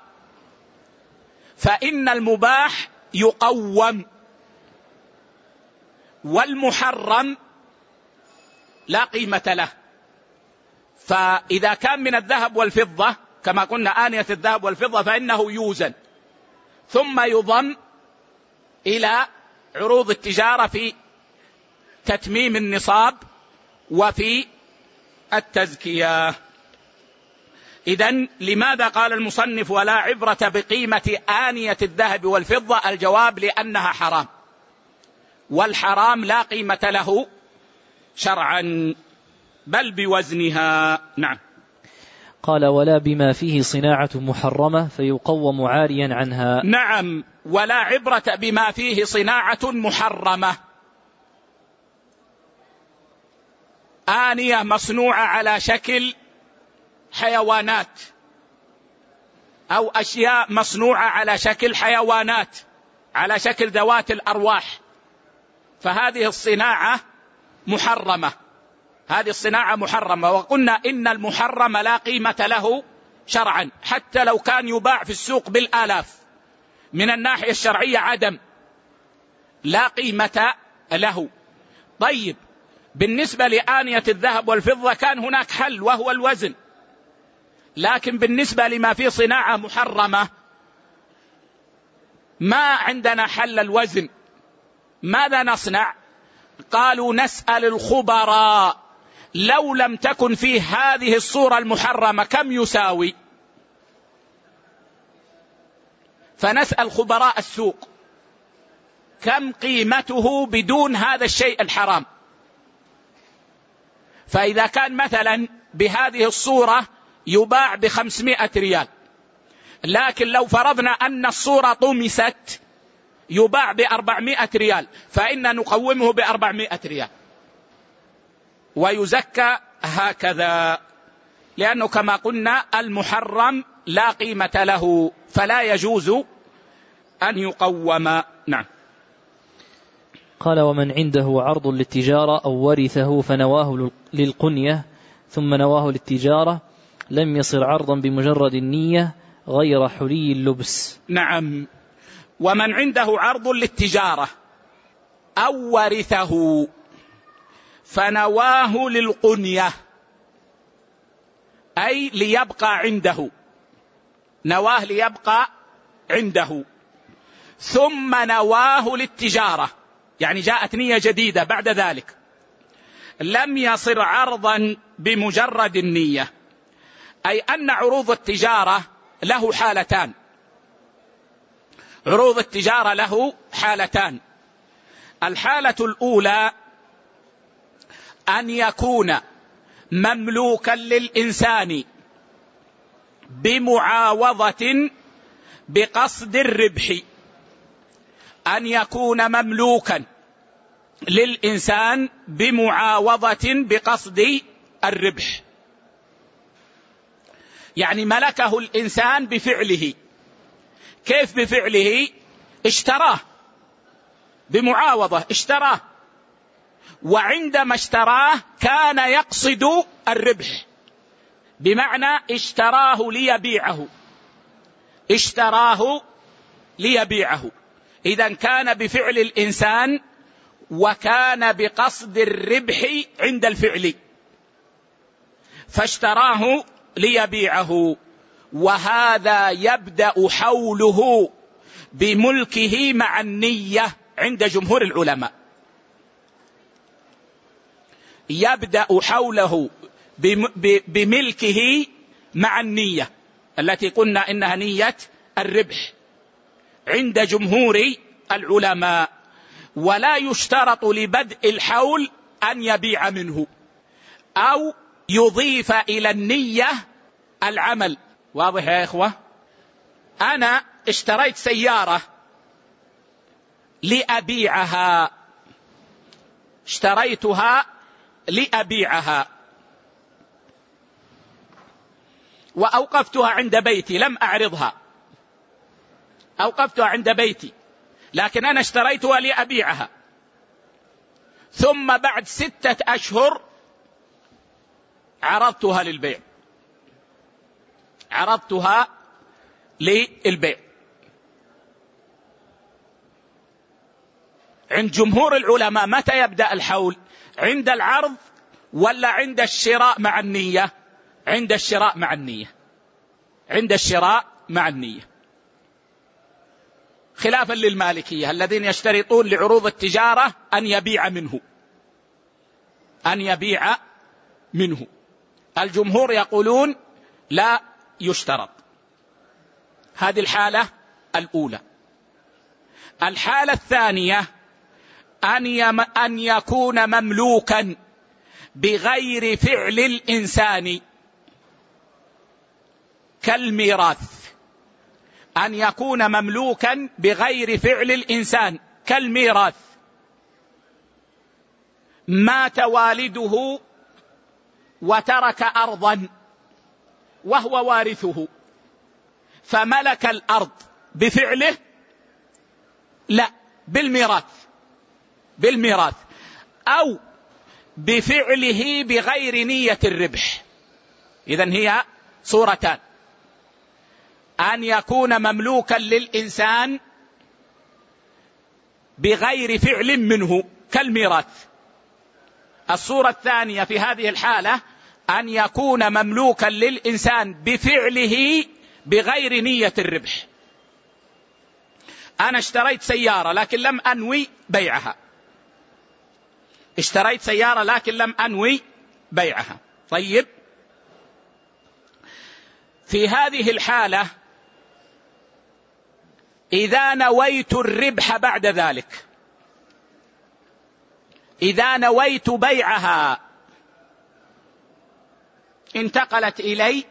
فإن المباح يقوم والمحرم لا قيمة له. فإذا كان من الذهب والفضة كما قلنا آنية الذهب والفضة فإنه يوزن ثم يضم إلى عروض التجارة في تتميم النصاب وفي التزكية. إذن لماذا قال المصنف ولا عبرة بقيمة آنية الذهب والفضة؟ الجواب لأنها حرام، والحرام لا قيمة له شرعا بل بوزنها. نعم. قال ولا بما فيه صناعة محرمة فيقوم عاريا عنها. نعم، ولا عبرة بما فيه صناعة محرمة، آنية مصنوعة على شكل حيوانات، أو أشياء مصنوعة على شكل حيوانات، على شكل ذوات الأرواح، فهذه الصناعة محرمة، هذه الصناعة محرمة. وقلنا إن المحرم لا قيمة له شرعا، حتى لو كان يباع في السوق بالآلاف، من الناحية الشرعية عدم، لا قيمة له. طيب، بالنسبة لآنية الذهب والفضة كان هناك حل وهو الوزن، لكن بالنسبة لما في صناعة محرمة ما عندنا حل الوزن. ماذا نصنع؟ قالوا نسأل الخبراء، لو لم تكن فيه هذه الصورة المحرمة كم يساوي؟ فنسأل خبراء السوق كم قيمته بدون هذا الشيء الحرام. فإذا كان مثلا بهذه الصورة يباع بخمسمائة ريال، لكن لو فرضنا أن الصورة طمست يباع بأربعمائة ريال، فإن نقومه بأربعمائة ريال ويزكى هكذا، لأنه كما قلنا المحرم لا قيمة له، فلا يجوز أن يقوم. نعم. قال: ومن عنده عرض للتجارة أو ورثه فنواه للقنية ثم نواه للتجارة لم يصر عرضا بمجرد النية غير حلي اللبس. نعم. ومن عنده عرض للتجارة أو ورثه فنواه للقنية، أي ليبقى عنده، نواه ليبقى عنده، ثم نواه للتجارة، يعني جاءت نية جديدة بعد ذلك، لم يصر عرضا بمجرد النية. أي أن عروض التجارة له حالتان، عروض التجارة له حالتان. الحالة الأولى أن يكون مملوكا للإنسان بمعاوضة بقصد الربح، أن يكون مملوكا للإنسان بمعاوضة بقصد الربح، يعني ملكه الإنسان بفعله. كيف بفعله؟ اشتراه بمعاوضة، اشتراه، وعندما اشتراه كان يقصد الربح، بمعنى اشتراه ليبيعه، اشتراه ليبيعه، إذن كان بفعل الإنسان وكان بقصد الربح عند الفعل، فاشتراه ليبيعه، وهذا يبدأ حوله بملكه مع النية عند جمهور العلماء، يبدأ حوله بملكه مع النية التي قلنا إنها نية الربح عند جمهور العلماء، ولا يشترط لبدء الحول أن يبيع منه أو يضيف إلى النية العمل. واضح يا إخوة؟ أنا اشتريت سيارة لأبيعها، اشتريتها لأبيعها وأوقفتها عند بيتي، لم أعرضها، أوقفتها عند بيتي، لكن أنا اشتريتها لأبيعها، ثم بعد ستة أشهر عرضتها للبيع، عرضتها للبيع. عند جمهور العلماء متى يبدأ الحول؟ عند العرض ولا عند الشراء مع النية؟ عند الشراء مع النية، عند الشراء مع النية، خلافا للمالكية الذين يشترطون لعروض التجارة أن يبيع منه، أن يبيع منه. الجمهور يقولون لا يشترط. هذه الحالة الأولى. الحالة الثانية أن يم أن يكون مملوكا بغير فعل الإنسان كالميراث، أن يكون مملوكا بغير فعل الإنسان كالميراث. مات والده وترك أرضا وهو وارثه، فملك الأرض بفعله؟ لا، بالميراث، بالميراث أو بفعله بغير نية الربح. إذن هي صورتان: أن يكون مملوكا للإنسان بغير فعل منه كالميراث. الصورة الثانية في هذه الحالة أن يكون مملوكا للإنسان بفعله بغير نية الربح. أنا اشتريت سيارة لكن لم أنوي بيعها، اشتريت سيارة لكن لم أنوي بيعها. طيب، في هذه الحالة إذا نويت الربح بعد ذلك، إذا نويت بيعها، انتقلت إلي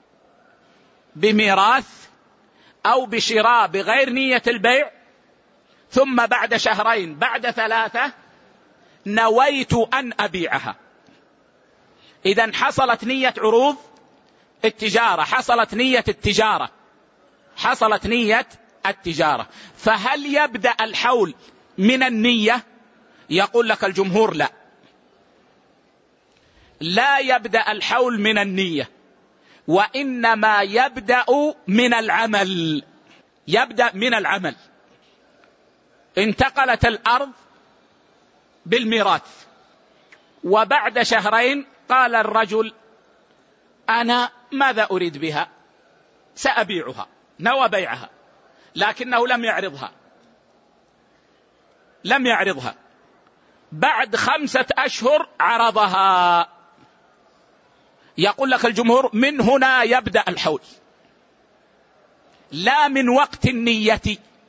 بميراث أو بشراء بغير نية البيع، ثم بعد شهرين بعد ثلاثة نويت أن أبيعها. إذن حصلت نية عروض التجارة، حصلت نية التجارة، حصلت نية التجارة. فهل يبدأ الحول من النية؟ يقول لك الجمهور لا، لا يبدأ الحول من النية، وإنما يبدأ من العمل، يبدأ من العمل. انتقلت الأرض بالميراث، وبعد شهرين قال الرجل: أنا ماذا أريد بها؟ سأبيعها. نوى بيعها لكنه لم يعرضها، لم يعرضها. بعد خمسة أشهر عرضها. يقول لك الجمهور من هنا يبدأ الحول، لا من وقت النية.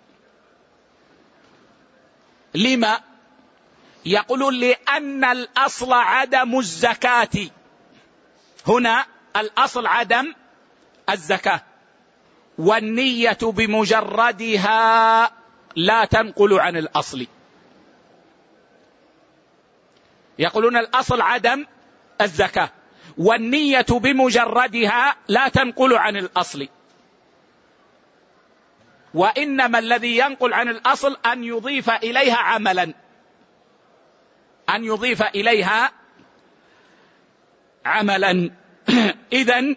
لما؟ يقولون لأن الأصل عدم الزكاة، هنا الأصل عدم الزكاة، والنية بمجردها لا تنقل عن الأصل. يقولون الأصل عدم الزكاة، والنية بمجردها لا تنقل عن الأصل، وإنما الذي ينقل عن الأصل أن يضيف إليها عملا، أن يضيف إليها عملا. إذن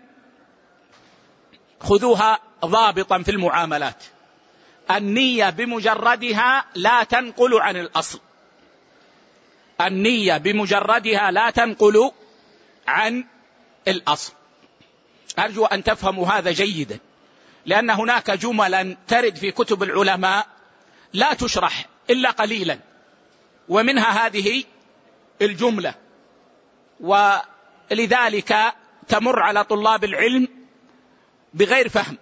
خذوها ضابطا في المعاملات: النية بمجردها لا تنقل عن الأصل، النية بمجردها لا تنقل عن الأصل. أرجو أن تفهموا هذا جيدا، لأن هناك جملا ترد في كتب العلماء لا تشرح إلا قليلا، ومنها هذه الجملة، ولذلك تمر على طلاب العلم بغير فهم.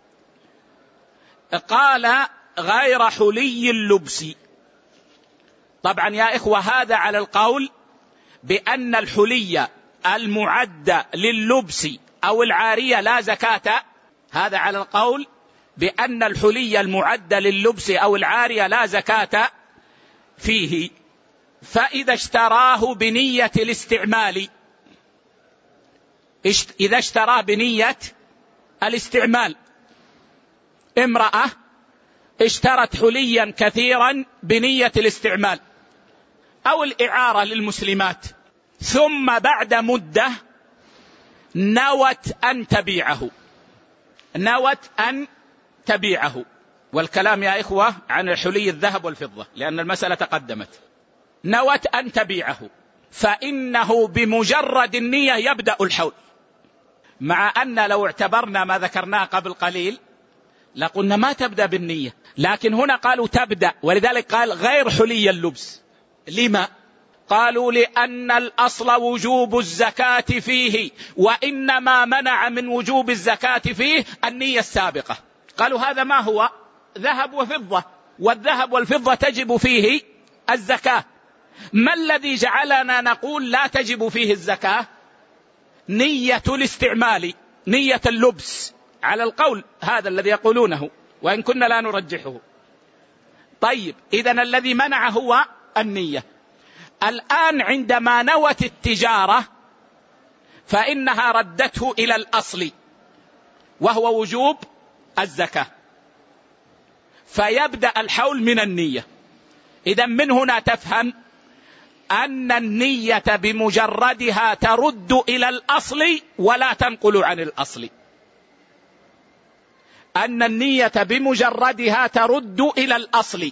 قال: غير حلي اللبس. طبعا يا إخوة هذا على القول بأن الحلي المعد لللبس أو العارية لا زكاة، هذا على القول بأن الحلي المعد لللبس أو العارية لا زكاة فيه. فإذا اشتراه بنية الاستعمال، إذا اشتراه بنية الاستعمال، امرأة اشترت حليا كثيرا بنية الاستعمال أو الإعارة للمسلمات، ثم بعد مدة نوت أن تبيعه، نوت أن تبيعه. والكلام يا إخوة عن الحلي الذهب والفضة لأن المسألة تقدمت. نوت أن تبيعه، فإنه بمجرد النية يبدأ الحول، مع أن لو اعتبرنا ما ذكرناه قبل قليل لقلنا ما تبدأ بالنية، لكن هنا قالوا تبدأ، ولذلك قال غير حلي اللبس. لما؟ قالوا لأن الأصل وجوب الزكاة فيه، وإنما منع من وجوب الزكاة فيه النية السابقة. قالوا هذا ما هو؟ ذهب وفضة، والذهب والفضة تجب فيه الزكاة. ما الذي جعلنا نقول لا تجب فيه الزكاة؟ نية الاستعمال، نية اللبس، على القول هذا الذي يقولونه، وإن كنا لا نرجحه. طيب، إذن الذي منع هو النية. الآن عندما نوت التجارة فإنها ردته إلى الأصل، وهو وجوب الزكاة، فيبدأ الحول من النية. إذن من هنا تفهم أن النية بمجردها ترد إلى الأصل ولا تنقل عن الأصل، أن النية بمجردها ترد إلى الأصل.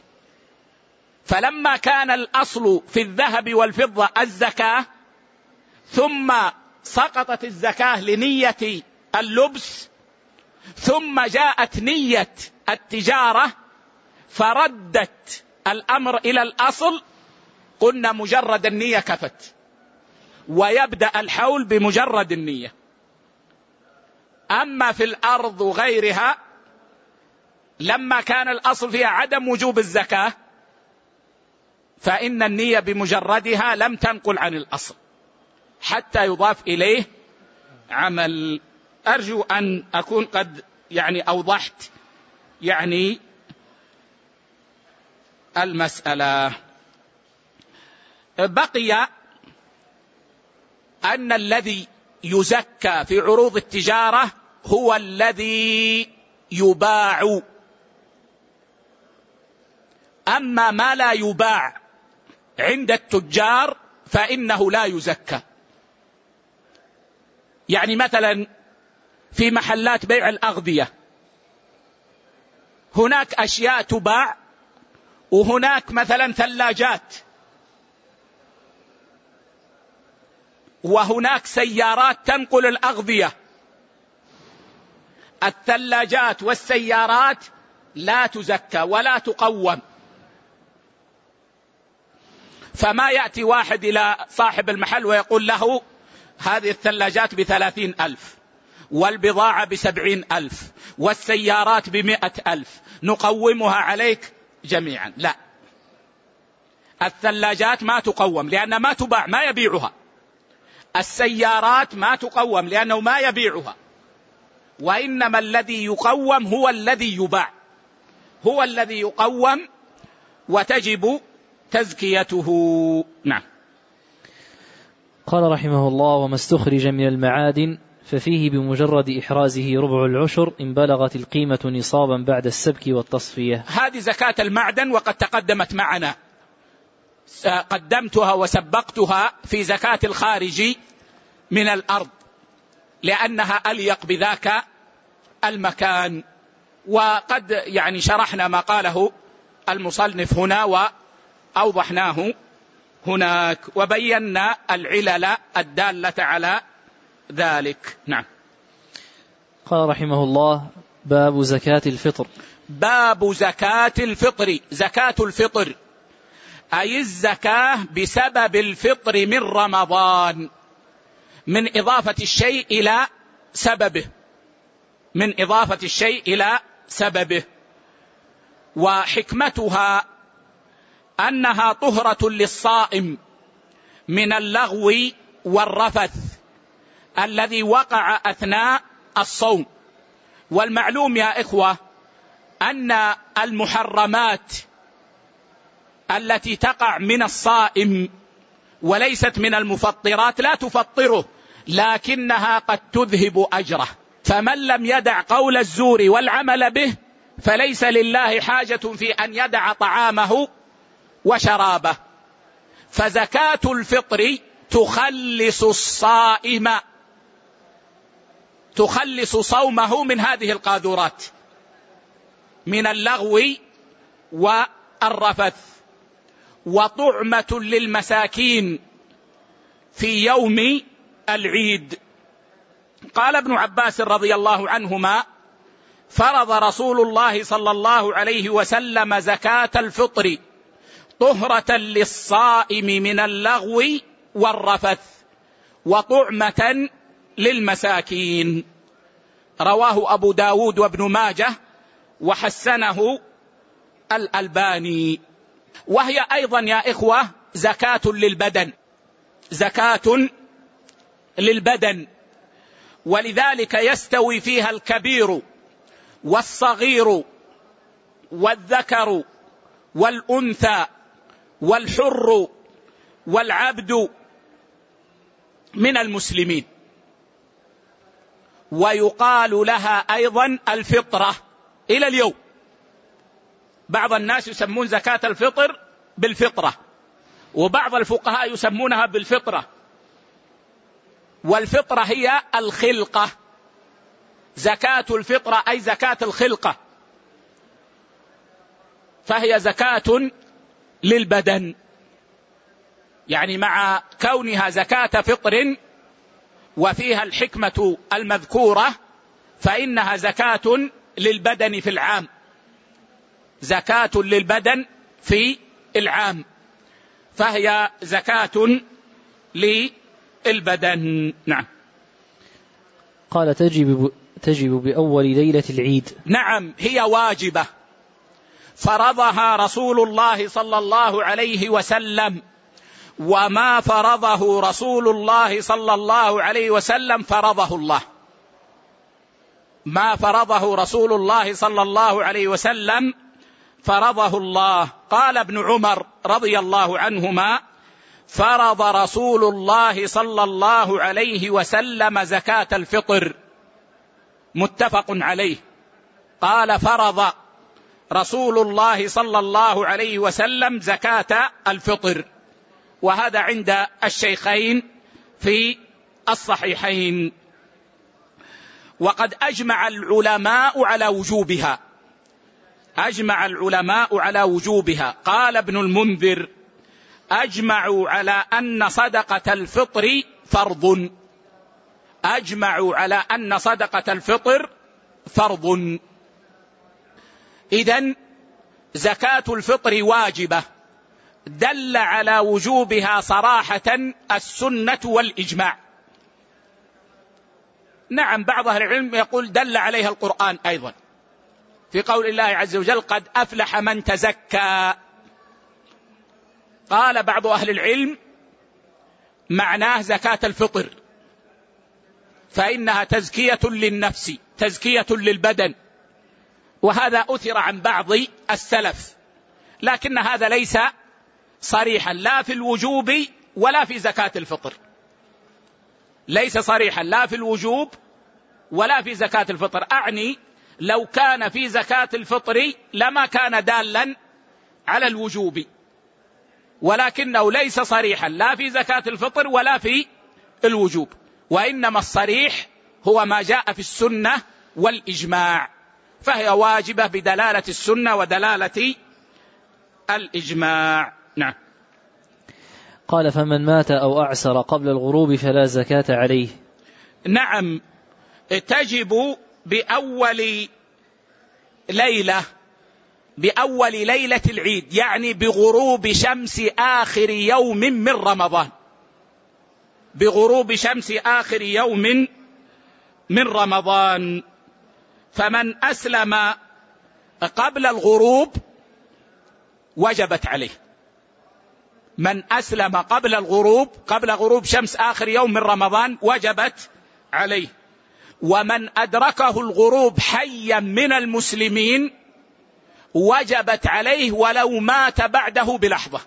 فلما كان الأصل في الذهب والفضة الزكاة، ثم سقطت الزكاة لنية اللبس، ثم جاءت نية التجارة فردت الأمر إلى الأصل، قلنا مجرد النية كفت، ويبدأ الحول بمجرد النية. أما في الأرض وغيرها لما كان الأصل فيها عدم وجوب الزكاة، فإن النية بمجردها لم تنقل عن الأصل حتى يضاف إليه عمل. أرجو أن أكون قد يعني أوضحت يعني المسألة. بقي أن الذي يزكى في عروض التجارة هو الذي يباع، أما ما لا يباع عند التجار فإنه لا يزكى. يعني مثلا في محلات بيع الأغذية هناك أشياء تباع، وهناك مثلا ثلاجات، وهناك سيارات تنقل الأغذية. الثلاجات والسيارات لا تزكى ولا تقوم. فما يأتي واحد إلى صاحب المحل ويقول له هذه الثلاجات بثلاثين ألف، والبضاعة بسبعين ألف، والسيارات بمئة ألف، نقومها عليك جميعا. لا، الثلاجات ما تقوم لأنها ما تباع، ما يبيعها. السيارات ما تقوم لأنه ما يبيعها. وإنما الذي يقوم هو الذي يباع، هو الذي يقوم وتجب تزكيته. نعم. قال رحمه الله: وما استخرج من المعادن ففيه بمجرد إحرازه ربع العشر إن بلغت القيمة نصابا بعد السبك والتصفية. هذه زكاة المعدن، وقد تقدمت معنا، قدمتها وسبقتها في زكاة الخارج من الأرض لأنها أليق بذاك المكان. وقد يعني شرحنا ما قاله المصنف هنا وأوضحناه هناك، وبينا العلل الدالة على ذلك. نعم. قال رحمه الله: باب زكاة الفطر. باب زكاة الفطر. زكاة الفطر أي الزكاة بسبب الفطر من رمضان، من إضافة الشيء إلى سببه، من إضافة الشيء إلى سببه. وحكمتها أنها طهرة للصائم من اللغو والرفث الذي وقع أثناء الصوم. والمعلوم يا إخوة أن المحرمات التي تقع من الصائم وليست من المفطرات لا تفطره، لكنها قد تذهب أجره. فمن لم يدع قول الزور والعمل به فليس لله حاجة في أن يدع طعامه وشرابه. فزكاة الفطر تخلص الصائم، تخلص صومه من هذه القاذورات، من اللغو والرفث، وطعمة للمساكين في يوم العيد. قال ابن عباس رضي الله عنهما: فرض رسول الله صلى الله عليه وسلم زكاة الفطر طهرة للصائم من اللغو والرفث وطعمة للمساكين. رواه أبو داود وابن ماجه وحسنه الألباني. وهي أيضا يا إخوة زكاة للبدن، زكاة للبدن، ولذلك يستوي فيها الكبير والصغير والذكر والأنثى والحر والعبد من المسلمين. ويقال لها أيضا الفطرة إلى اليوم. بعض الناس يسمون زكاة الفطر بالفطرة، وبعض الفقهاء يسمونها بالفطرة. والفطرة هي الخلقة، زكاة الفطرة أي زكاة الخلقة، فهي زكاة للبدن، يعني مع كونها زكاة فطر وفيها الحكمة المذكورة فإنها زكاة للبدن في العام، زكاة للبدن في العام، فهي زكاة للبدن. نعم. قال تجب, تجب بأول ليلة العيد. نعم، هي واجبة فرضها رسول الله صلى الله عليه وسلم، وما فرضه رسول الله صلى الله عليه وسلم فرضه الله. ما فرضه رسول الله صلى الله عليه وسلم فرضه الله. قال ابن عمر رضي الله عنهما: فرض رسول الله صلى الله عليه وسلم زكاة الفطر، متفق عليه. قال: فرض رسول الله صلى الله عليه وسلم زكاة الفطر، وهذا عند الشيخين في الصحيحين. وقد أجمع العلماء على وجوبها، أجمع العلماء على وجوبها. قال ابن المنذر: أجمعوا على أن صدقة الفطر فرض، أجمعوا على أن صدقة الفطر فرض. إذن زكاة الفطر واجبة، دل على وجوبها صراحة السنة والإجماع. نعم، بعض أهل العلم يقول دل عليها القرآن أيضا في قول الله عز وجل: قد أفلح من تزكى. قال بعض أهل العلم معناه زكاة الفطر، فإنها تزكية للنفس، تزكية للبدن، وهذا أثر عن بعض السلف، لكن هذا ليس صريحا لا في الوجوب ولا في زكاة الفطر، ليس صريحا لا في الوجوب ولا في زكاة الفطر. أعني لو كان في زكاة الفطر لما كان دالا على الوجوب، ولكنه ليس صريحا لا في زكاة الفطر ولا في الوجوب، وإنما الصريح هو ما جاء في السنة والإجماع، فهي واجبة بدلالة السنة ودلالة الإجماع. نعم. قال: فمن مات أو أعسر قبل الغروب فلا زكاة عليه. نعم، تجب بأول ليلة، بأول ليلة العيد، يعني بغروب شمس آخر يوم من رمضان، بغروب شمس آخر يوم من رمضان. فمن أسلم قبل الغروب وجبت عليه، من أسلم قبل الغروب، قبل غروب شمس آخر يوم من رمضان وجبت عليه. ومن أدركه الغروب حيا من المسلمين وجبت عليه ولو مات بعده بلحظة،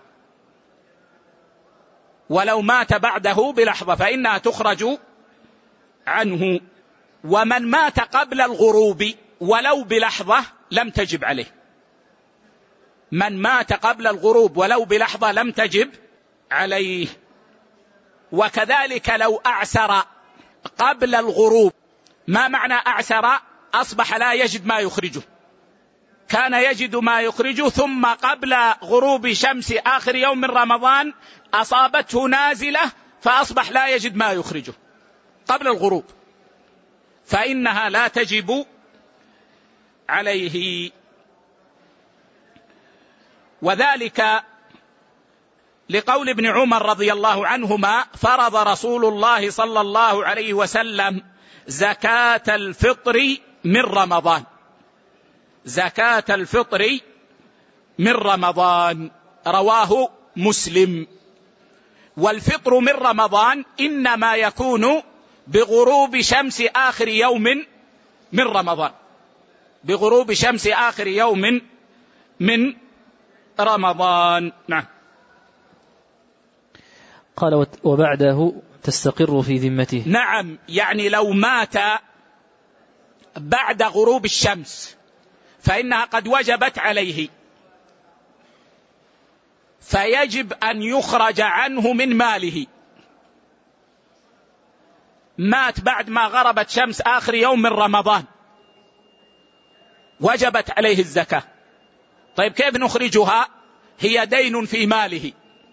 ولو مات بعده بلحظة فإنها تخرج عنه. ومن مات قبل الغروب ولو بلحظة لم تجب عليه، من مات قبل الغروب ولو بلحظة لم تجب عليه. وكذلك لو أعسر قبل الغروب، ما معنى أعسر؟ أصبح لا يجد ما يخرجه، كان يجد ما يخرجه ثم قبل غروب شمس آخر يوم من رمضان أصابته نازلة فأصبح لا يجد ما يخرجه قبل الغروب، فإنها لا تجب عليه. وذلك لقول ابن عمر رضي الله عنهما: فرض رسول الله صلى الله عليه وسلم زكاة الفطر من رمضان، زكاة الفطر من رمضان، رواه مسلم. والفطر من رمضان إنما يكون بغروب شمس آخر يوم من رمضان، بغروب شمس آخر يوم من رمضان. نعم. قال: وبعده تستقر في ذمته. نعم، يعني لو مات بعد غروب الشمس فإنها قد وجبت عليه، فيجب أن يخرج عنه من ماله. مات بعد ما غربت شمس آخر يوم من رمضان، وجبت عليه الزكاة. طيب كيف نخرجها؟ هي دين في ماله،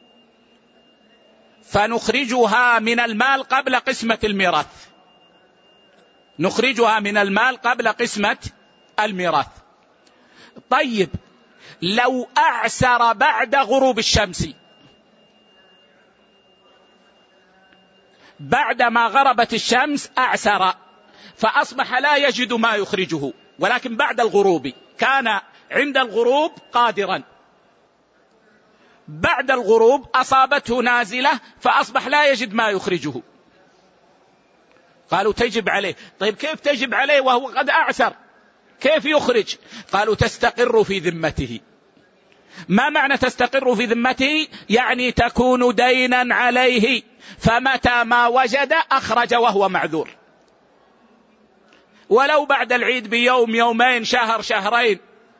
فنخرجها من المال قبل قسمة الميراث، نخرجها من المال قبل قسمة الميراث. طيب لو أعسر بعد غروب الشمس، بعدما غربت الشمس أعسر فأصبح لا يجد ما يخرجه، ولكن بعد الغروب كان عند الغروب قادرا، بعد الغروب أصابته نازلة فأصبح لا يجد ما يخرجه، قالوا تجب عليه. طيب كيف تجب عليه وهو قد أعسر؟ كيف يخرج؟ قالوا تستقر في ذمته. ما معنى تستقر في ذمته؟ يعني تكون دينا عليه، فمتى ما وجد أخرج وهو معذور، ولو بعد العيد بيوم يومين شهر شهرين،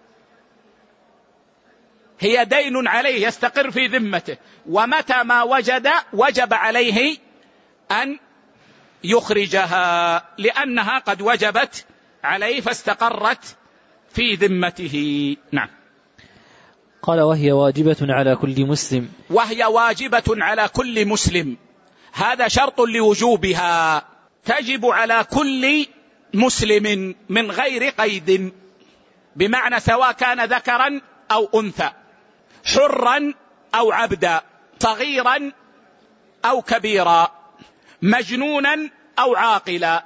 هي دين عليه يستقر في ذمته، ومتى ما وجد وجب عليه أن يخرجها لأنها قد وجبت عليه فاستقرت في ذمته. نعم. قال وهي واجبة على كل مسلم. وهي واجبة على كل مسلم، هذا شرط لوجوبها، تجب على كل مسلم من غير قيد، بمعنى سواء كان ذكرا أو أنثى، حرا أو عبدا، صغيرا أو كبيرا، مجنونا أو عاقلا،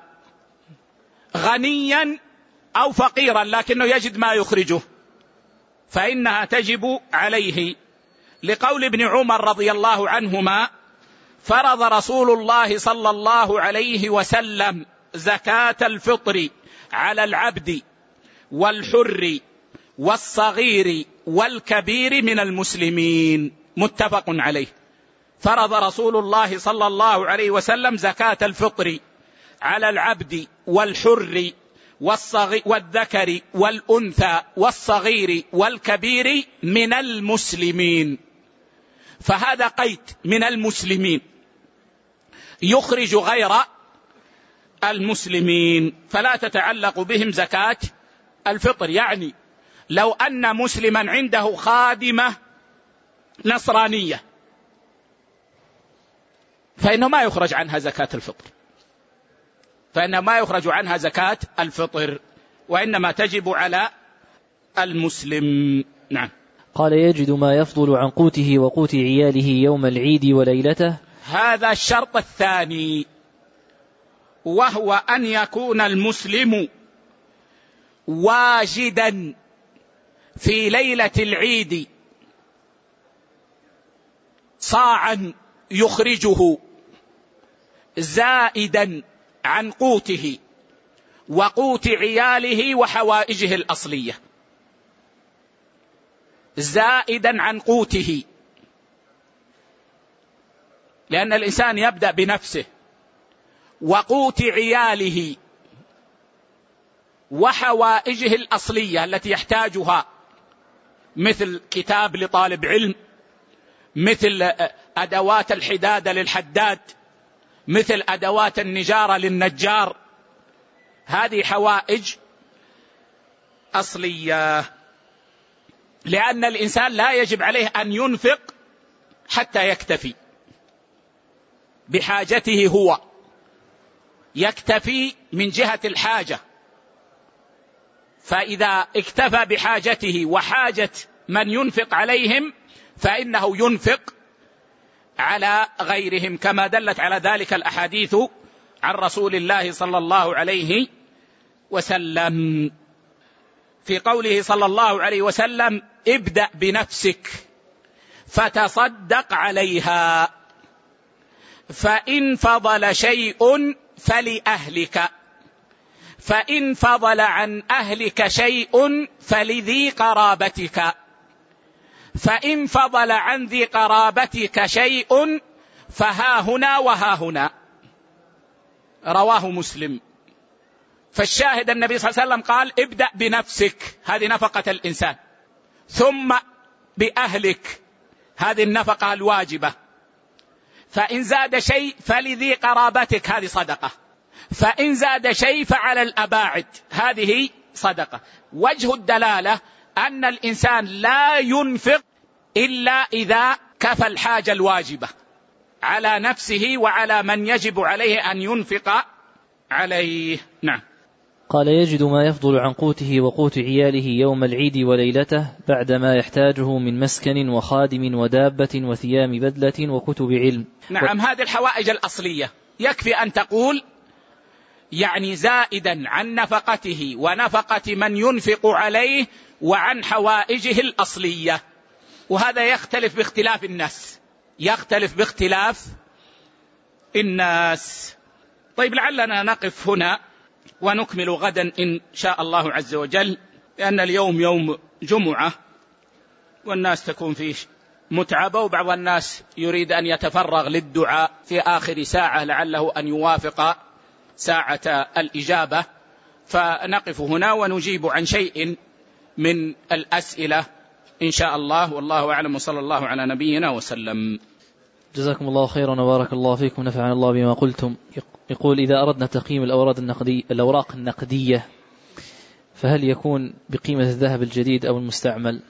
غنيا أو فقيرا لكنه يجد ما يخرجه، فإنها تجب عليه، لقول ابن عمر رضي الله عنهما: فرض رسول الله صلى الله عليه وسلم زكاة الفطر على العبد والحر والصغير والكبير من المسلمين، متفق عليه. فرض رسول الله صلى الله عليه وسلم زكاة الفطر على العبد والحر والذكر والأنثى والصغير والكبير من المسلمين، فهذا قيد من المسلمين، يخرج غير المسلمين فلا تتعلق بهم زكاة الفطر. يعني لو أن مسلما عنده خادمة نصرانية فإنه ما يخرج عنها زكاة الفطر، فإنه ما يخرج عنها زكاة الفطر، وإنما تجب على المسلم. نعم. قال يجد ما يفضل عن قوته وقوت عياله يوم العيد وليلته. هذا الشرط الثاني، وهو أن يكون المسلم واجدا في ليلة العيد صاعا يخرجه زائدا عن قوته وقوت عياله وحوائجه الأصلية، زائدا عن قوته، لأن الإنسان يبدأ بنفسه، وقوت عياله وحوائجه الأصلية التي يحتاجها، مثل كتاب لطالب علم، مثل أدوات الحدادة للحداد، مثل أدوات النجارة للنجار، هذه حوائج أصلية، لأن الإنسان لا يجب عليه أن ينفق حتى يكتفي بحاجته، هو يكتفي من جهة الحاجة، فإذا اكتفى بحاجته وحاجة من ينفق عليهم فإنه ينفق على غيرهم، كما دلت على ذلك الأحاديث عن رسول الله صلى الله عليه وسلم، في قوله صلى الله عليه وسلم: ابدأ بنفسك فتصدق عليها، فإن فضل شيء فلأهلك، فإن فضل عن أهلك شيء فلذي قرابتك، فإن فضل عن ذي قرابتك شيء فها هنا وها هنا. رواه مسلم. فالشاهد النبي صلى الله عليه وسلم قال ابدأ بنفسك، هذه نفقة الإنسان، ثم بأهلك، هذه النفقة الواجبة، فإن زاد شيء فلذي قرابتك، هذه صدقة، فإن زاد شيء فعلى الأباعد، هذه صدقة. وجه الدلالة أن الإنسان لا ينفق إلا إذا كفى الحاجة الواجبة على نفسه وعلى من يجب عليه أن ينفق عليه. نعم. قال يجد ما يفضل عن قوته وقوت عياله يوم العيد وليلته بعد ما يحتاجه من مسكن وخادم ودابة وثيام بدلة وكتب علم. نعم، و... هذه الحوائج الأصلية يكفي أن تقول يعني زائدا عن نفقته ونفقة من ينفق عليه وعن حوائجه الأصلية، وهذا يختلف باختلاف الناس، يختلف باختلاف الناس. طيب، لعلنا نقف هنا ونكمل غدا إن شاء الله عز وجل، لأن اليوم يوم جمعة والناس تكون فيه متعبة، وبعض الناس يريد أن يتفرغ للدعاء في آخر ساعة لعله أن يوافق ساعة الإجابة، فنقف هنا ونجيب عن شيء من الأسئلة إن شاء الله، والله أعلم، وصلى الله على نبينا وسلم. جزاكم الله خيرا وبارك الله فيكم، نفعنا الله بما قلتم. يقول إذا أردنا تقييم الأوراق النقدية, الأوراق النقدية فهل يكون بقيمة الذهب الجديد أو المستعمل؟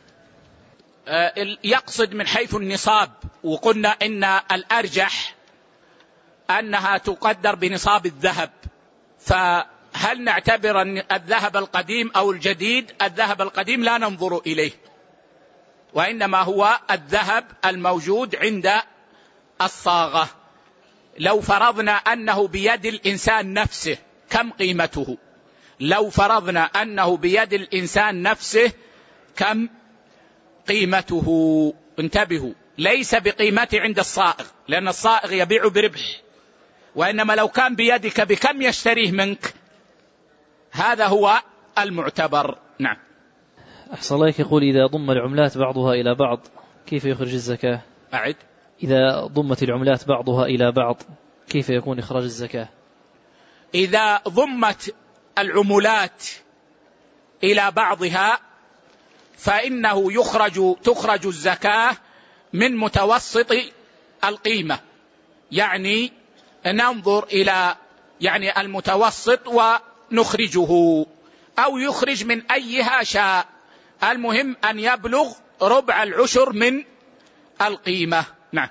يقصد من حيث النصاب، وقلنا إن الأرجح أنها تقدر بنصاب الذهب، فهل نعتبر أن الذهب القديم أو الجديد؟ الذهب القديم لا ننظر إليه، وإنما هو الذهب الموجود عند الصاغة. لو فرضنا أنه بيد الإنسان نفسه كم قيمته؟ لو فرضنا أنه بيد الإنسان نفسه كم قيمته؟ انتبهوا، ليس بقيمته عند الصائغ، لأن الصائغ يبيع بربح، وإنما لو كان بيدك بكم يشتريه منك، هذا هو المعتبر. نعم. أحسن الله يقول إذا ضم العملات بعضها إلى بعض كيف يخرج الزكاة؟ أعد. إذا ضمت العملات بعضها إلى بعض كيف يكون إخراج الزكاة؟ إذا ضمت العملات إلى بعضها فإنه يخرج تخرج الزكاة من متوسط القيمة، يعني ننظر إلى يعني المتوسط ونخرجه، أو يخرج من أيها شاء، المهم أن يبلغ ربع العشر من القيمة. نعم.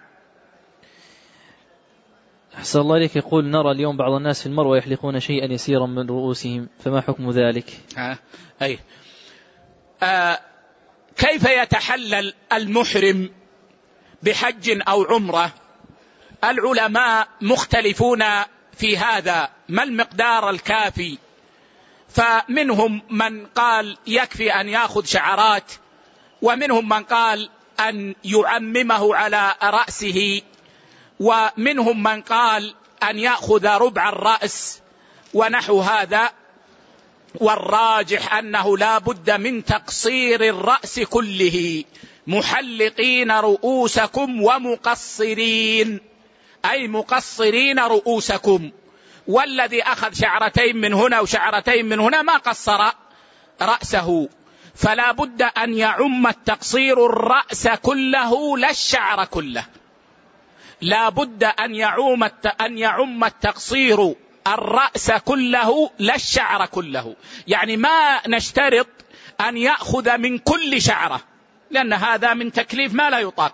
أحسن الله عليك. يقول نرى اليوم بعض الناس في المروة يحلقون شيئا يسيرا من رؤوسهم، فما حكم ذلك؟ آه. أي. آه. كيف يتحلل المحرم بحج أو عمرة؟ العلماء مختلفون في هذا، ما المقدار الكافي؟ فمنهم من قال يكفي أن يأخذ شعرات، ومنهم من قال أن يعممه على رأسه، ومنهم من قال أن يأخذ ربع الرأس ونحو هذا، والراجح أنه لا بد من تقصير الرأس كله، محلقين رؤوسكم ومقصرين، أي مقصرين رؤوسكم، والذي أخذ شعرتين من هنا وشعرتين من هنا ما قصر رأسه، فلا بد أن يعم التقصير الرأس كله لا الشعر كله، لا بد أن يعم أن يعم التقصير الرأس كله لا الشعر كله، يعني ما نشترط أن يأخذ من كل شعرة، لأن هذا من تكليف ما لا يطاق،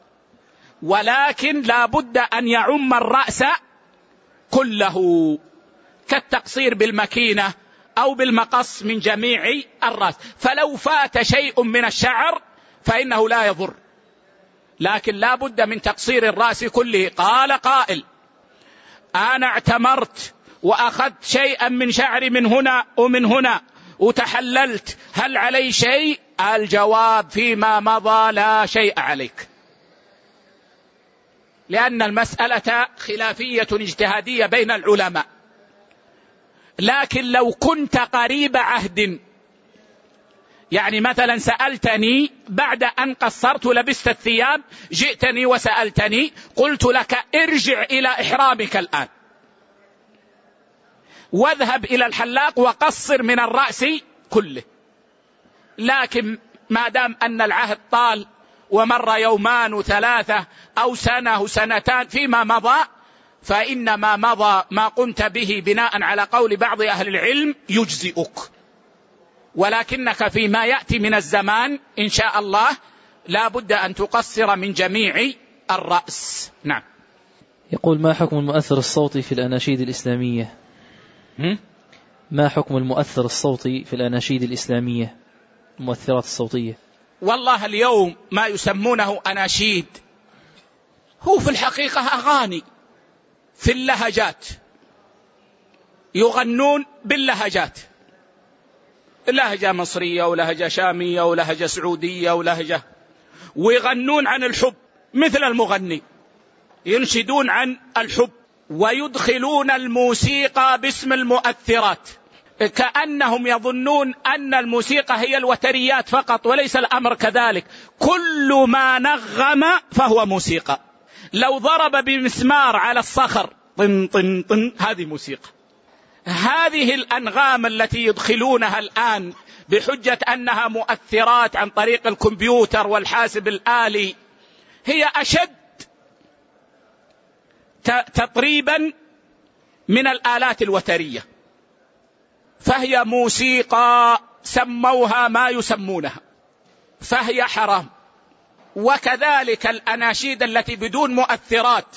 ولكن لا بد أن يعم الرأس كله، كالتقصير بالمكينة أو بالمقص من جميع الرأس، فلو فات شيء من الشعر فإنه لا يضر، لكن لا بد من تقصير الرأس كله. قال قائل أنا اعتمرت وأخذت شيئا من شعري من هنا ومن هنا وتحللت، هل علي شيء؟ الجواب فيما مضى لا شيء عليك، لأن المسألة خلافية اجتهادية بين العلماء، لكن لو كنت قريب عهد، يعني مثلا سألتني بعد أن قصرت لبست الثياب، جئتني وسألتني، قلت لك ارجع إلى إحرامك الآن، واذهب إلى الحلاق وقصر من الرأس كله. لكن ما دام أن العهد طال ومر يومان وثلاثة أو سنة وسنتان فيما مضى، فإنما مضى ما قمت به بناء على قول بعض أهل العلم يجزئك، ولكنك فيما يأتي من الزمان إن شاء الله لا بد أن تقصر من جميع الرأس. نعم. يقول: ما حكم المؤثر الصوتي في الأناشيد الإسلامية؟ ما حكم المؤثر الصوتي في الأناشيد الإسلامية، المؤثرات الصوتية؟ والله اليوم ما يسمونه أناشيد هو في الحقيقة أغاني في اللهجات، يغنون باللهجات، لهجة مصرية ولهجة شامية ولهجة سعودية ولهجة، ويغنون عن الحب مثل المغني، ينشدون عن الحب، ويدخلون الموسيقى باسم المؤثرات، كأنهم يظنون أن الموسيقى هي الوتريات فقط، وليس الأمر كذلك. كل ما نغم فهو موسيقى. لو ضرب بمسمار على الصخر طن طن طن هذه موسيقى. هذه الأنغام التي يدخلونها الآن بحجة أنها مؤثرات عن طريق الكمبيوتر والحاسب الآلي هي أشد تطريبا من الآلات الوترية، فهي موسيقى سموها ما يسمونها، فهي حرام. وكذلك الأناشيد التي بدون مؤثرات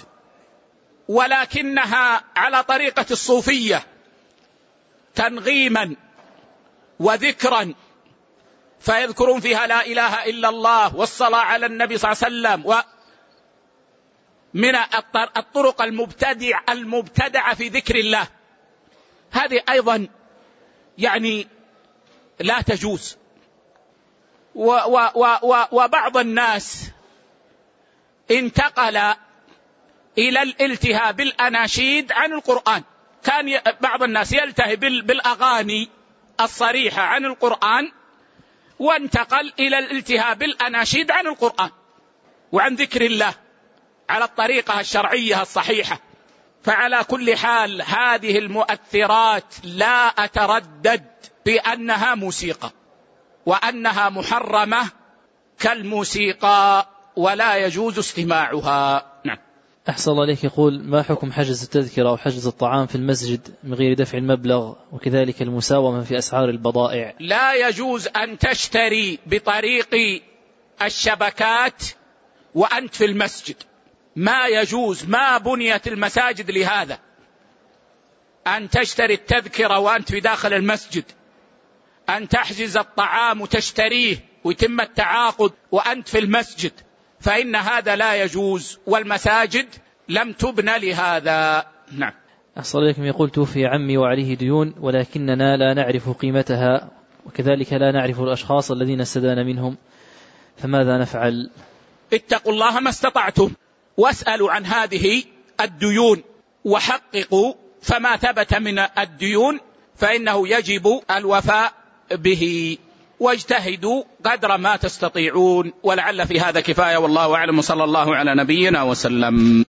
ولكنها على طريقة الصوفية تنغيما وذكرا، فيذكرون فيها لا إله إلا الله والصلاة على النبي صلى الله عليه وسلم، ومن الطرق المبتدع المبتدعة في ذكر الله، هذه أيضا يعني لا تجوز. و و و وبعض الناس انتقل إلى الالتهاء بالأناشيد عن القرآن. كان بعض الناس يلتهي بالأغاني الصريحة عن القرآن، وانتقل إلى الالتهاء بالأناشيد عن القرآن وعن ذكر الله على الطريقة الشرعية الصحيحة. فعلى كل حال هذه المؤثرات لا أتردد بأنها موسيقى وأنها محرمة كالموسيقى ولا يجوز استماعها. نعم. أحسن الله عليك. يقول: ما حكم حجز التذكرة أو حجز الطعام في المسجد من غير دفع المبلغ، وكذلك المساومة في أسعار البضائع؟ لا يجوز أن تشتري بطريق الشبكات وأنت في المسجد، ما يجوز، ما بنيت المساجد لهذا، أن تشتري التذكرة وأنت في داخل المسجد، أن تحجز الطعام وتشتريه ويتم التعاقد وأنت في المسجد، فإن هذا لا يجوز، والمساجد لم تبنى لهذا. نعم. أحسن عليكم. يقول: توفي عمي وعليه ديون ولكننا لا نعرف قيمتها، وكذلك لا نعرف الأشخاص الذين استدان منهم، فماذا نفعل؟ اتقوا الله ما استطعتم واسألوا عن هذه الديون وحققوا، فما ثبت من الديون فإنه يجب الوفاء به، واجتهدوا قدر ما تستطيعون، ولعل في هذا كفاية، والله أعلم، صلى الله على نبينا وسلم.